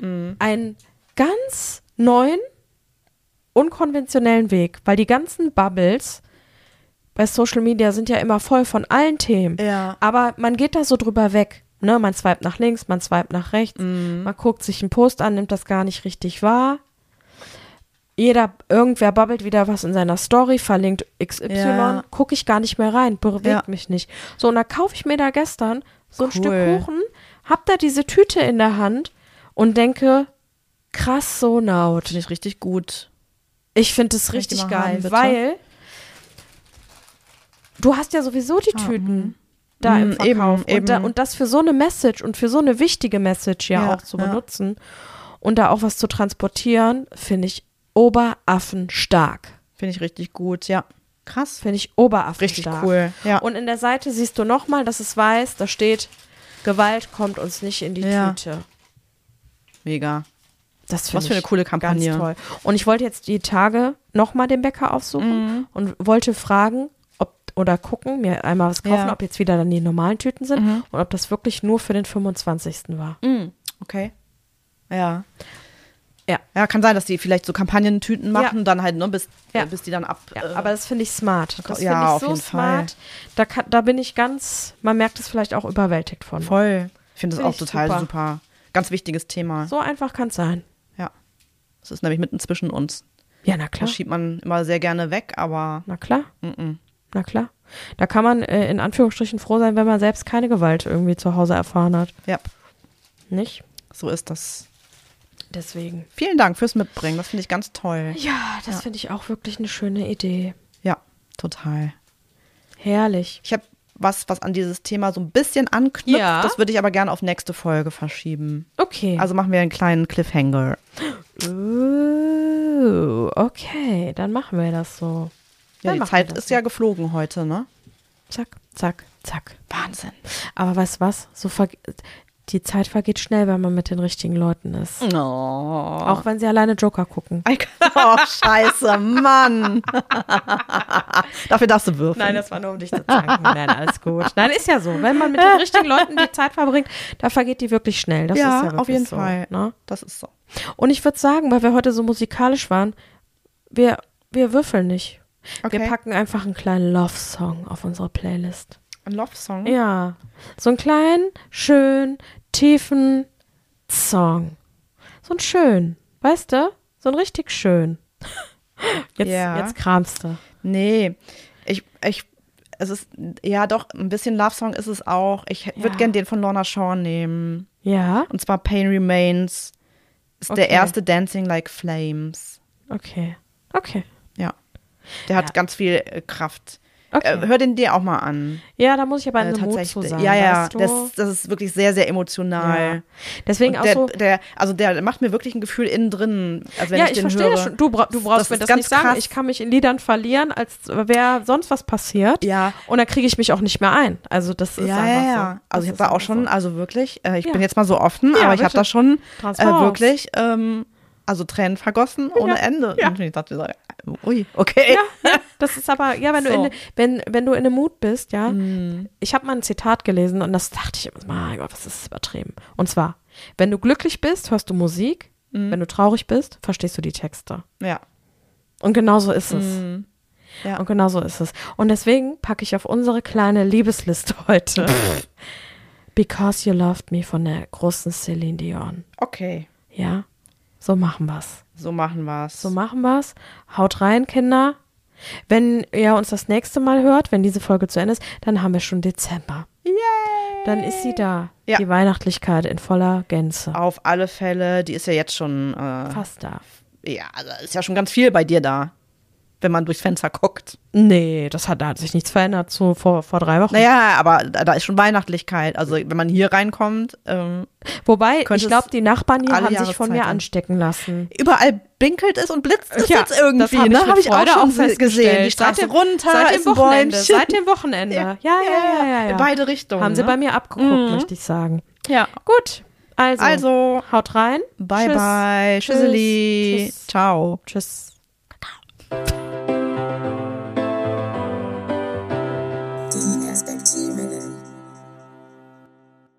ganz neuen, unkonventionellen Weg, weil die ganzen Bubbles bei Social Media sind ja immer voll von allen Themen, aber man geht da so drüber weg, ne? Man swipet nach links, man swipet nach rechts, man guckt sich einen Post an, nimmt das gar nicht richtig wahr. Irgendwer babbelt wieder was in seiner Story, verlinkt XY, gucke ich gar nicht mehr rein, bewegt mich nicht. So, und da kaufe ich mir da gestern so ein Stück Kuchen, hab da diese Tüte in der Hand und denke, krass, so laut. Finde ich richtig gut. Ich finde es richtig geil, weil du hast ja sowieso die Tüten da im Verkauf. Und das für so eine Message und für so eine wichtige Message auch zu benutzen und da auch was zu transportieren, finde ich oberaffenstark. Finde ich richtig gut, ja. Krass. Finde ich oberaffenstark. Richtig cool, ja. Und in der Seite siehst du nochmal, dass es weiß, da steht, Gewalt kommt uns nicht in die Tüte. Mega. Das Was für eine coole Kampagne. Ganz toll. Und ich wollte jetzt die Tage nochmal den Bäcker aufsuchen und wollte fragen, gucken, mir einmal was kaufen, ob jetzt wieder dann die normalen Tüten sind und ob das wirklich nur für den 25. war. Okay. Ja, kann sein, dass die vielleicht so Kampagnentüten machen, dann halt, bis die dann ab. Ja, aber das finde ich smart. Das finde ich auf so jeden smart. Da bin ich man merkt es vielleicht auch überwältigt von. Voll. Ich finde das auch total super. Ganz wichtiges Thema. So einfach kann es sein. Ja. Das ist nämlich mitten zwischen uns. Ja, na klar. Das schiebt man immer sehr gerne weg, aber. Na klar. Na klar. Da kann man in Anführungsstrichen froh sein, wenn man selbst keine Gewalt irgendwie zu Hause erfahren hat. Ja. Nicht? So ist das. Deswegen. Vielen Dank fürs Mitbringen. Das finde ich ganz toll. Ja, das finde ich auch wirklich eine schöne Idee. Ja, total. Herrlich. Ich habe was an dieses Thema so ein bisschen anknüpft. Ja. Das würde ich aber gerne auf nächste Folge verschieben. Okay. Also machen wir einen kleinen Cliffhanger. Okay, dann machen wir das so. Ja, die Zeit ist ja geflogen heute, ne? Zack, zack, zack. Wahnsinn. Aber weißt du was? Die Zeit vergeht schnell, wenn man mit den richtigen Leuten ist. Oh. Auch wenn sie alleine Joker gucken. Oh, scheiße, Mann. Dafür darfst du würfeln. Nein, das war nur, um dich zu zanken. Nein, alles gut. Nein, ist ja so. Wenn man mit den richtigen Leuten die Zeit verbringt, da vergeht die wirklich schnell. Das ist ja wirklich auf jeden so, Fall. Ne? Das ist so. Und ich würde sagen, weil wir heute so musikalisch waren, wir würfeln nicht. Okay. Wir packen einfach einen kleinen Love-Song auf unsere Playlist. Ein Love-Song? Ja, so einen kleinen, schönen, tiefen Song. So einen schön, weißt du? So einen richtig schön. Jetzt kramst du. Nee, es ist, ja doch, ein bisschen Love-Song ist es auch. Ich würde gern den von Lorna Shore nehmen. Ja? Und zwar Pain Remains. Ist der erste Dancing Like Flames. Okay. Ja. Der hat ganz viel Kraft. Okay. Hör den dir auch mal an. Ja, da muss ich aber in den Mut zu tatsächlich. sein. Ja, weißt du? das ist wirklich sehr, sehr emotional. Ja. Deswegen und auch so. der macht mir wirklich ein Gefühl innen drin. Also wenn Ja, ich ich den verstehe höre, das schon. Du brauchst mir das ganz nicht sagen. krass. Ich kann mich in Liedern verlieren, als wäre sonst was passiert. Ja. Und dann kriege ich mich auch nicht mehr ein. Also das ist einfach so. Also ich habe da auch schon, also wirklich, ich Ja. bin jetzt mal so offen, Ja, aber ich habe da schon Transparenz. wirklich, also Tränen vergossen ohne Ende. Ja. Und ich dachte so, ui, okay. Ja, das ist aber, ja, wenn So. wenn du in einem Mut bist, ja. Ich habe mal ein Zitat gelesen und das dachte ich immer, mein Gott, was ist das übertrieben. Und zwar, wenn du glücklich bist, hörst du Musik. Wenn du traurig bist, verstehst du die Texte. Ja. Und genau so ist es. Ja. Und genau so ist es. Und deswegen packe ich auf unsere kleine Liebesliste heute Because You Loved Me von der großen Celine Dion. Okay, Ja, so machen wir's. so machen wir's. So machen wir's. Haut rein, Kinder. Wenn ihr uns das nächste Mal hört, wenn diese Folge zu Ende ist, dann haben wir schon Dezember. Yay! Dann ist sie da. Ja. Die Weihnachtlichkeit in voller Gänze. Auf alle Fälle, die ist ja jetzt schon, Fast da. ja, also ist ja schon ganz viel bei dir da, wenn man durchs Fenster guckt. Nee, da hat sich nichts verändert zu vor 3 Wochen. Naja, aber da ist schon Weihnachtlichkeit. Also wenn man hier reinkommt, Wobei, ich könnte glaube, es die Nachbarn hier alle haben sich von mir Jahreszeiten. anstecken lassen. überall binkelt es und blitzt es Ja, jetzt irgendwie. das hab ich Ne? mit Habe ich auch Freude schon festgestellt. gesehen. Die Straße runter, Seit dem ist ein Wochenende. Bäumchen. Seit dem Wochenende. Ja. In beide Richtungen. Haben sie ne? bei mir abgeguckt, möchte ich sagen. Ja. Gut, also Also, haut rein. bye Tschüss. bye. Tschüss. Tschüsseli. Tschüss. Ciao. Tschüss.